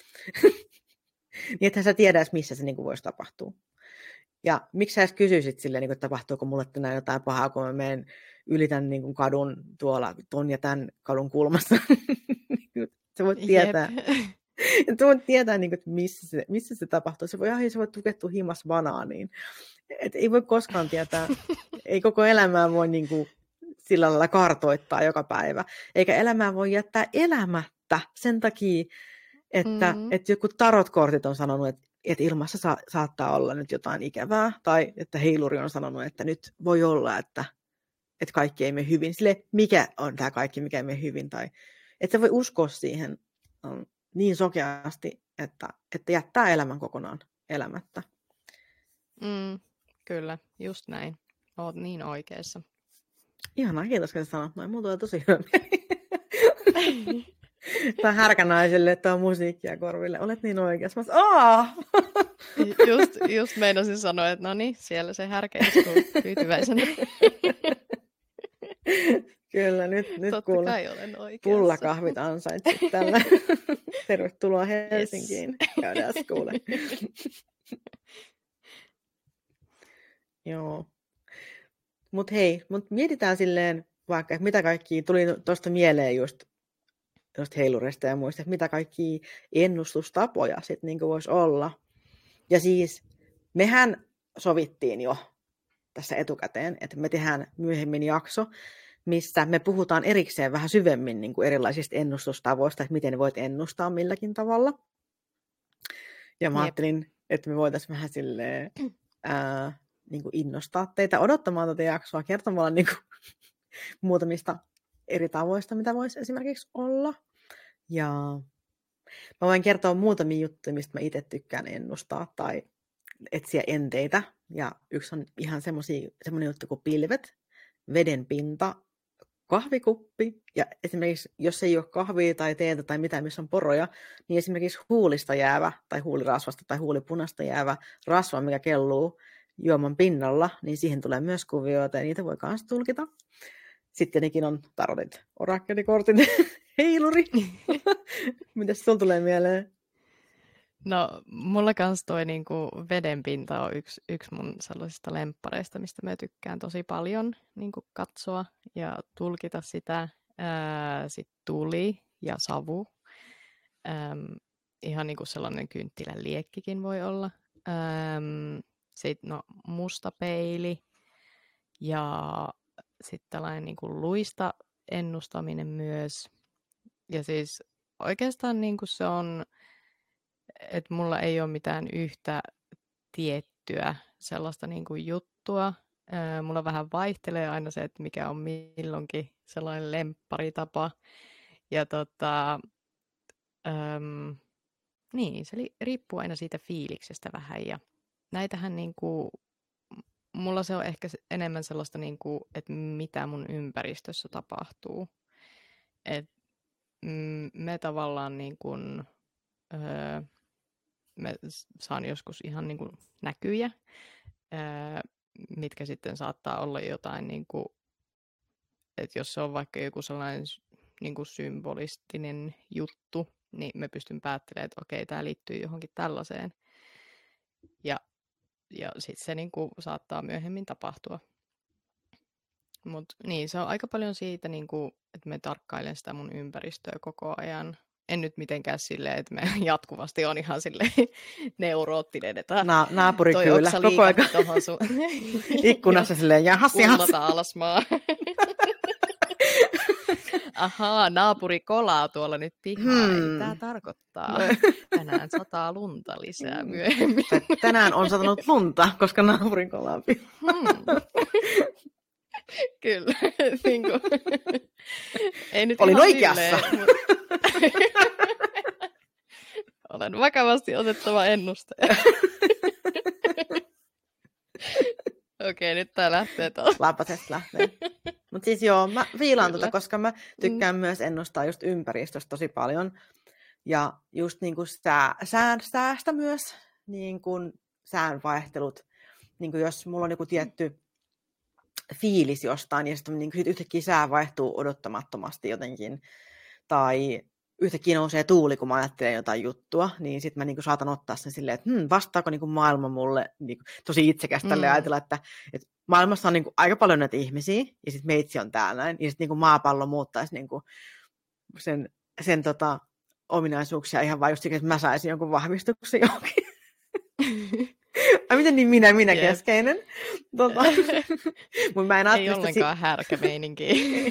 Speaker 2: Niin ethän sä tiedä edes, missä se niin kuin voisi tapahtua. Ja miksi sä edes kysyisit silleen, niin kuin, että tapahtuuko mulle tänään jotain pahaa, kun mä menen ylitän niin kuin kadun tuolla ton ja tämän kadun kulmassa. Sä voit tietää, sä voit tietää niin kuin, että missä se, missä se tapahtuu. Se voi, ah, se voi tukettua himas banaaniin. Et ei voi koskaan tietää, ei koko elämää voi niin kuin, sillä lailla kartoittaa joka päivä. Eikä elämää voi jättää elämättä sen takia, että, mm-hmm. että joku tarotkortit on sanonut, että, että ilmassa sa- saattaa olla nyt jotain ikävää, tai että heiluri on sanonut, että nyt voi olla, että, että kaikki ei mene hyvin. Sille, mikä on tämä kaikki, mikä ei mene hyvin, tai että sä voi uskoa siihen um, niin sokeasti, että, että jättää elämän kokonaan elämättä.
Speaker 1: Mm, kyllä, just näin. Oot niin oikeassa.
Speaker 2: Ihanaa, kiitos, kun sä sanot noin. Mulla tulee tosi hyvä Tai härkänaiselle tuo musiikkia korville. Olet niin oikeassa. Mä Aa!
Speaker 1: Just, just meinasin sanoa, että no niin, siellä se härkä istuu tyytyväisenä.
Speaker 2: Kyllä, nyt, nyt
Speaker 1: Totta
Speaker 2: kuule.
Speaker 1: kai olen oikeassa.
Speaker 2: Pullakahvit ansaitsit tällä. Tervetuloa Helsinkiin. Yes. Käydään kuule. Joo. Mut hei, mut mietitään silleen vaikka, että mitä kaikki tuli tuosta mieleen just tuosta heilurista ja muista, että mitä kaikki ennustustapoja sitten niin voisi olla. Ja siis mehän sovittiin jo tässä etukäteen, että me tehdään myöhemmin jakso, missä me puhutaan erikseen vähän syvemmin niin kuin erilaisista ennustustavoista, että miten voit ennustaa milläkin tavalla. Ja mä Jep. ajattelin, että me voitaisiin vähän silleen, ää, niin kuin innostaa teitä odottamaan tätä jaksoa kertomalla niin kuin muutamista eri tavoista, mitä voisi esimerkiksi olla. Ja mä voin kertoa muutamia juttuja, mistä mä itse tykkään ennustaa tai etsiä enteitä. Ja yksi on ihan semmoinen juttu kuin pilvet, veden pinta, kahvikuppi. Ja esimerkiksi, jos ei ole kahvia tai teetä tai mitään, missä on poroja, niin esimerkiksi huulista jäävä tai huulirasvasta tai huulipunasta jäävä rasva, mikä kelluu juoman pinnalla, niin siihen tulee myös kuvioita ja niitä voi myös tulkita. Sitten tietenkin on tarotit, orakkelikortit, heiluri. Mitäs sulla tulee mieleen?
Speaker 1: No, mulla kans toi niinku vedenpinta on yksi, yksi mun sellaisista lemppareista, mistä mä tykkään tosi paljon niinku katsoa ja tulkita sitä. Sitten tuli ja savu. Äm, ihan niinku sellainen kynttilän liekkikin voi olla. Sitten no, musta peili ja sitten tällainen niin kuin luista ennustaminen myös. Ja siis oikeastaan niin kuin se on, että mulla ei ole mitään yhtä tiettyä sellaista niin kuin juttua. Mulla vähän vaihtelee aina se, että mikä on milloinkin sellainen lempparitapa. Ja tota, äm, niin, se riippuu aina siitä fiiliksestä vähän. Ja näitähän niin kuin mulla se on ehkä enemmän sellaista, niin kuin, että mitä mun ympäristössä tapahtuu. Et me tavallaan niin kuin, öö, me saan joskus ihan niin kuin näkyjä, öö, mitkä sitten saattaa olla jotain, niin kuin, että jos se on vaikka joku sellainen niin kuin symbolistinen juttu, niin me pystyn päättelemään, että okei, tämä liittyy johonkin tällaiseen. Ja Ja sitten se niinku saattaa myöhemmin tapahtua. Mutta niin, se on aika paljon siitä, niinku, että me tarkkailen sitä mun ympäristöä koko ajan. En nyt mitenkään silleen, että me jatkuvasti on ihan silleen neuroottinen, että
Speaker 2: Na- naapuri kyllä, koko ajan
Speaker 1: sun...
Speaker 2: ikkunassa silleen, jahas, jahas.
Speaker 1: Ullata alas maa. Ahaa, naapuri kolaa tuolla nyt pihaa. Hmm. Mitä tarkoittaa? Tänään sataa lunta lisää myöhemmin.
Speaker 2: Tänään on satanut lunta, koska naapurin kolaa pihaa. Hmm.
Speaker 1: Kyllä. Niin kuin... Ei nyt
Speaker 2: olin oikeassa.
Speaker 1: Silleen, mutta... Olen vakavasti otettava ennustaja. Okei, nyt tää lähtee taas.
Speaker 2: Lapasesta lähtee. Mutta siis joo, mä viilaan tota, koska mä tykkään mm. myös ennustaa just ympäristöstä tosi paljon. Ja just niinku sää, sään, säästä myös, niin kuin sään vaihtelut. Niin kuin jos mulla on joku tietty fiilis jostain, niin sitten niin yhtäkkiä sää vaihtuu odottamattomasti jotenkin. Tai yhtäkkiä nousee tuuli, kun mä ajattelen jotain juttua, niin sitten mä niinku saatan ottaa sen silleen, että hmm, vastaako niinku maailma mulle niinku, tosi itsekästä tälle mm. ajatella, että, että maailmassa on niinku aika paljon näitä ihmisiä, ja sitten meitsi on täällä näin, ja sitten niinku maapallo muuttaisi niinku sen, sen tota, ominaisuuksia ihan vain just siksi, että mä saisin jonkun vahvistuksen johonkin. Ai miten niin minä, minä yes. keskeinen. Tota. Mut mä en
Speaker 1: ei ollenkaan si- härkämeininkiä.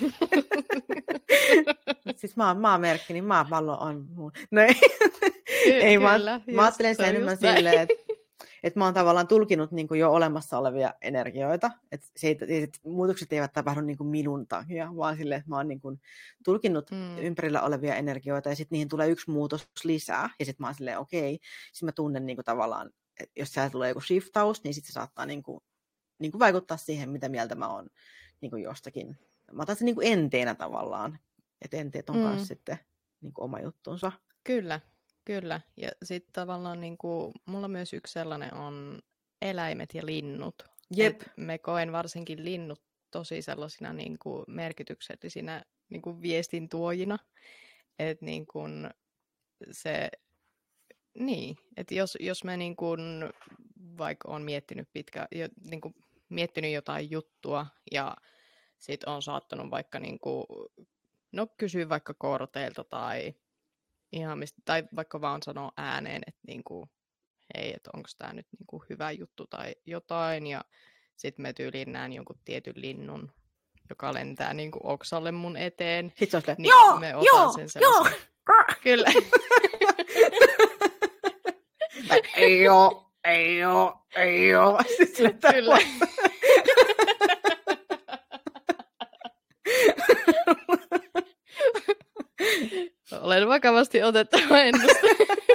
Speaker 2: Siis maa, maamerkki, niin maapallo on mun. No ei, ei mä, kyllä, mä ajattelen sen enemmän silleen, että et mä oon tavallaan tulkinut niin kuin jo olemassa olevia energioita. Että et, muutokset eivät tapahdu niin kuin minun takia, vaan silleen, että mä oon niin kuin tulkinut hmm. ympärillä olevia energioita ja sitten niihin tulee yksi muutos lisää. Ja sitten mä oon silleen, okei, sitten mä tunnen niin kuin tavallaan, että jos siellä tulee joku shiftaus, niin sitten se saattaa niin kuin, niin kuin vaikuttaa siihen, mitä mieltä mä oon niin kuin jostakin. Mä otan sen niin kuin enteenä tavallaan. että enteet on myös mm. sitten niin kuin oma juttunsa.
Speaker 1: Kyllä, kyllä. Ja sitten tavallaan niin kuin, mulla myös yksi sellainen on eläimet ja linnut.
Speaker 2: Jep.
Speaker 1: Et me koen varsinkin linnut tosi sellaisina niin kuin merkityksellisinä niin kuin viestin tuojina. Että niin kuin se, niin, että jos, jos mä niin kuin, vaikka on miettinyt pitkä, jo, niin kuin miettinyt jotain juttua ja sit on saattanut vaikka niin kuin, no kysyä vaikka korteilta tai ihan mistä, tai vaikka vaan sanoa ääneen, että niin kuin, hei, että onko tämä nyt niin kuin hyvä juttu tai jotain, ja sitten mä tyyliin näen jonkun tietyn linnun, joka lentää niin kuin oksalle mun eteen.
Speaker 2: Sitten se on
Speaker 1: niin
Speaker 2: joo,
Speaker 1: me
Speaker 2: joo,
Speaker 1: sen joo. Kyllä.
Speaker 2: ei oo, ei oo, ei oo.
Speaker 1: Kyllä. Olen vakavasti otettava ennuste.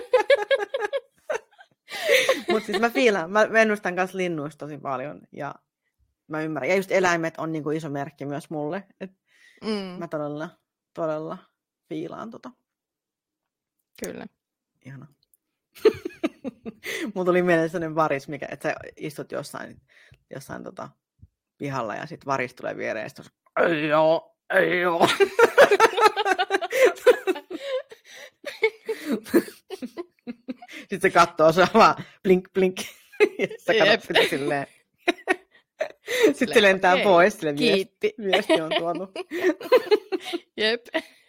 Speaker 2: Mutta siis mä fiilan, mä ennustan kanssa linnuista tosi paljon ja mä ymmärrän. Ja just eläimet on niinku iso merkki myös mulle. Et mm. Mä todella, todella fiilaan tota.
Speaker 1: Kyllä.
Speaker 2: Ihana. Mun tuli mieleen sellainen varis, mikä, että sä istut jossain, jossain tota, pihalla ja sit varis tulee viereen ja sit on, ei oo, ei oo. Sitten se katsoo sua vaan blink blink. Ja sä katsot sitä silleen. Sitten se lentää okay. pois. Sille viesti, viesti on tuonut.
Speaker 1: Jep.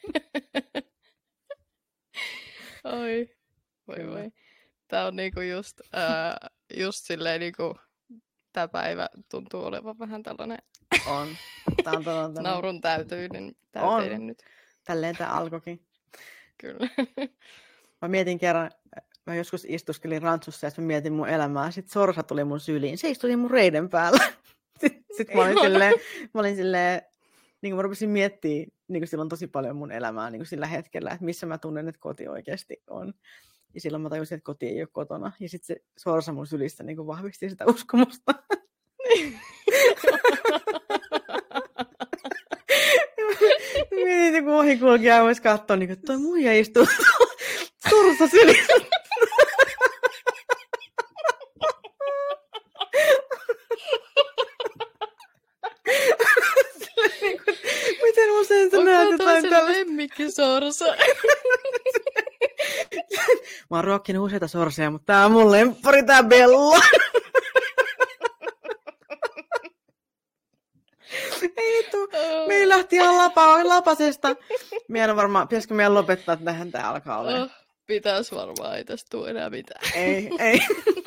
Speaker 1: Oi. Voi voi. Tää on niinku just, ää, just silleen niinku, tää päivä tuntuu olevan vähän tällainen
Speaker 2: on. Tää on tällainen
Speaker 1: naurun täyteinen, täyteinen nyt.
Speaker 2: Tälleen tää alkoikin.
Speaker 1: Kyllä.
Speaker 2: Mä mietin kerran, mä joskus istuskelin rantsussa ja mä mietin mun elämää. Sitten sorsa tuli mun syliin. Se istui mun reiden päällä. Sitten, sitten mä olin silleen, mä olin silleen, niin kuin mä rupesin miettimään niin kuin silloin tosi paljon mun elämää niin kuin sillä hetkellä, että missä mä tunnen, että koti oikeasti on. Ja silloin mä tajusin, että koti ei ole kotona. Ja sitten se sorsa mun sylissä niin kuin vahvisti sitä uskomusta. Mietin, kun ohikulkija voisi katsoa, niin että toi muija istuu sorsa sylissä. Miten usein sä näet jotain tällaista?
Speaker 1: Onko lemmikkisorsa?
Speaker 2: Mä oon ruokkinut useita sorsia, mutta tää on mun lemppari, tää Bella. Ei tuu. Meillä lähti ihan lapa, lapasesta. Meidän on varmaan, pitäisikö meidän lopettaa, että tähän tää alkaa olemaan?
Speaker 1: Oh, pitäis varmaan, ei tästä tule enää mitään.
Speaker 2: Ei, ei.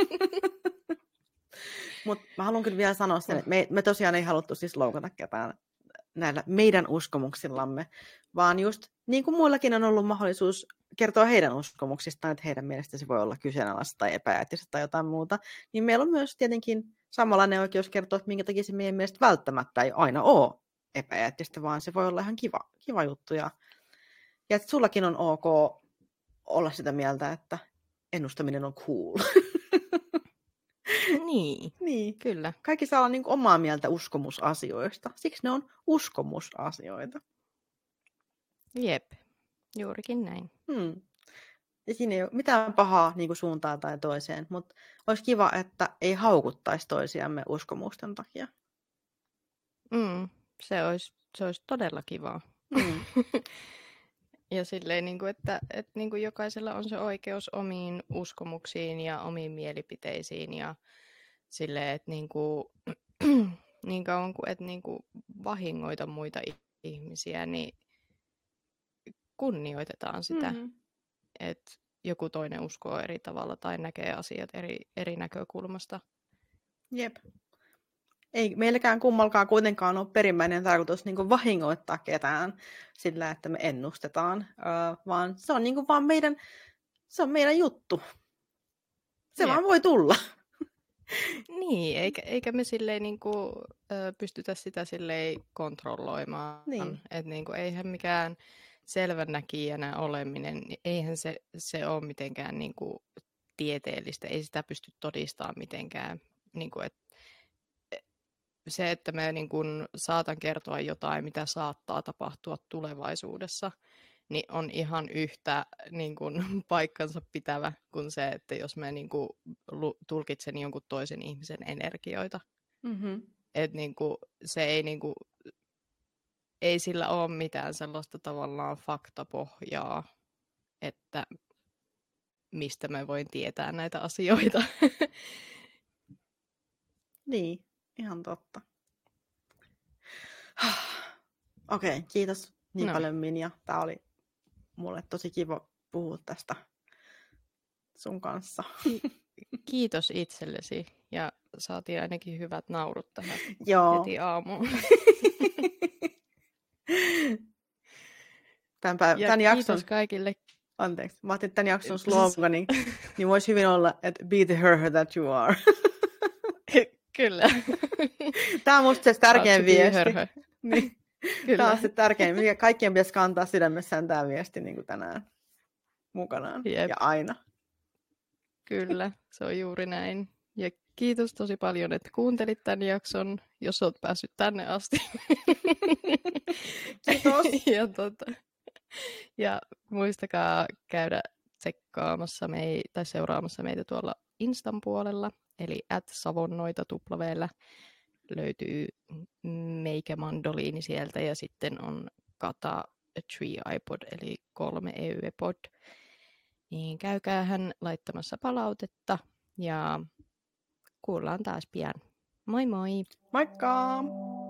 Speaker 2: Mutta mä haluan kyllä vielä sanoa sen, että me, me tosiaan ei haluttu siis loukata ketään näillä meidän uskomuksillamme, vaan just niin kuin muillakin on ollut mahdollisuus kertoa heidän uskomuksistaan, että heidän mielestä se voi olla kyseenalaista tai epäeettistä tai jotain muuta, niin meillä on myös tietenkin samanlainen oikeus kertoa, että minkä takia se meidän mielestä välttämättä ei aina ole epäeettistä, vaan se voi olla ihan kiva, kiva juttu. Ja, ja että sullakin on ok olla sitä mieltä, että ennustaminen on cool.
Speaker 1: Niin,
Speaker 2: niin,
Speaker 1: kyllä.
Speaker 2: Kaikki saa olla niin kuin omaa mieltä uskomusasioista. Siksi ne on uskomusasioita.
Speaker 1: Jep, juurikin näin.
Speaker 2: Hmm. Ja siinä ei ole mitään pahaa niin kuin suuntaan tai toiseen, mutta olisi kiva, että ei haukuttaisi toisiamme uskomusten takia.
Speaker 1: Mm, se, olisi, se olisi todella kivaa.
Speaker 2: Mm.
Speaker 1: Ja silleen, niin kuin, että, että niin kuin jokaisella on se oikeus omiin uskomuksiin ja omiin mielipiteisiin ja silleen, että niin, kuin, niin kauan kuin et niin kuin vahingoita muita ihmisiä, niin kunnioitetaan sitä, mm-hmm. että joku toinen uskoo eri tavalla tai näkee asiat eri, eri näkökulmasta.
Speaker 2: Jep. Ei meilläkään kummalkaan kuitenkaan ole perimmäinen tarkoitus niin kuin vahingoittaa ketään sillä, että me ennustetaan, uh, vaan se on niin kuin vaan meidän, se on meidän juttu. Se Jep. vaan voi tulla.
Speaker 1: Niin, eikä, eikä me silleen niin kuin, ö, pystytä sitä silleen kontrolloimaan.
Speaker 2: Niin.
Speaker 1: Että niin kuin, eihän mikään selvännäkijänä oleminen, niin eihän se, se ole mitenkään niin kuin tieteellistä. Ei sitä pysty todistamaan mitenkään. Niin kuin, et, se, että me niin kun saatan kertoa jotain, mitä saattaa tapahtua tulevaisuudessa, niin on ihan yhtä niin kun, paikkansa pitävä kuin se, että jos mä niin kun, tulkitsen jonkun toisen ihmisen energioita.
Speaker 2: Mm-hmm.
Speaker 1: Että niin kun, se ei, niin kun, ei sillä ole mitään sellaista tavallaan faktapohjaa, että mistä mä voin tietää näitä asioita.
Speaker 2: Niin, ihan totta. Okei, okay, kiitos niin no. paljon Minja. Tää oli mulle tosi kiva puhua tästä sun kanssa.
Speaker 1: Kiitos itsellesi ja saatiin ainakin hyvät naurut tähän
Speaker 2: Joo.
Speaker 1: heti aamuun.
Speaker 2: Tämän, päiv-
Speaker 1: ja
Speaker 2: tämän
Speaker 1: kiitos
Speaker 2: jakson...
Speaker 1: kaikille.
Speaker 2: Anteeksi, mä ajattelin, että tämän jakson slogani, niin voisi hyvin olla, että be the her that you are.
Speaker 1: Kyllä.
Speaker 2: Tämä on musta se tärkein viesti. Niin.
Speaker 1: Kyllä.
Speaker 2: Tämä on se tärkein, mikä kaikkien pitäisi kantaa sydämessään tämä viesti niin kuin tänään mukanaan. Jep. Ja aina.
Speaker 1: Kyllä, se on juuri näin. Ja kiitos tosi paljon, että kuuntelit tämän jakson, jos olet päässyt tänne asti.
Speaker 2: Kiitos.
Speaker 1: ja, tota, ja muistakaa käydä tsekkaamassa mei- tai seuraamassa meitä tuolla Instan puolella, eli at savonnoita tuplaveellä löytyy meikä mandoliini sieltä ja sitten on kata Tree iPod eli kolme E Y pod. Niin käykäähän laittamassa palautetta ja kuullaan taas pian. Moi moi!
Speaker 2: Moikka!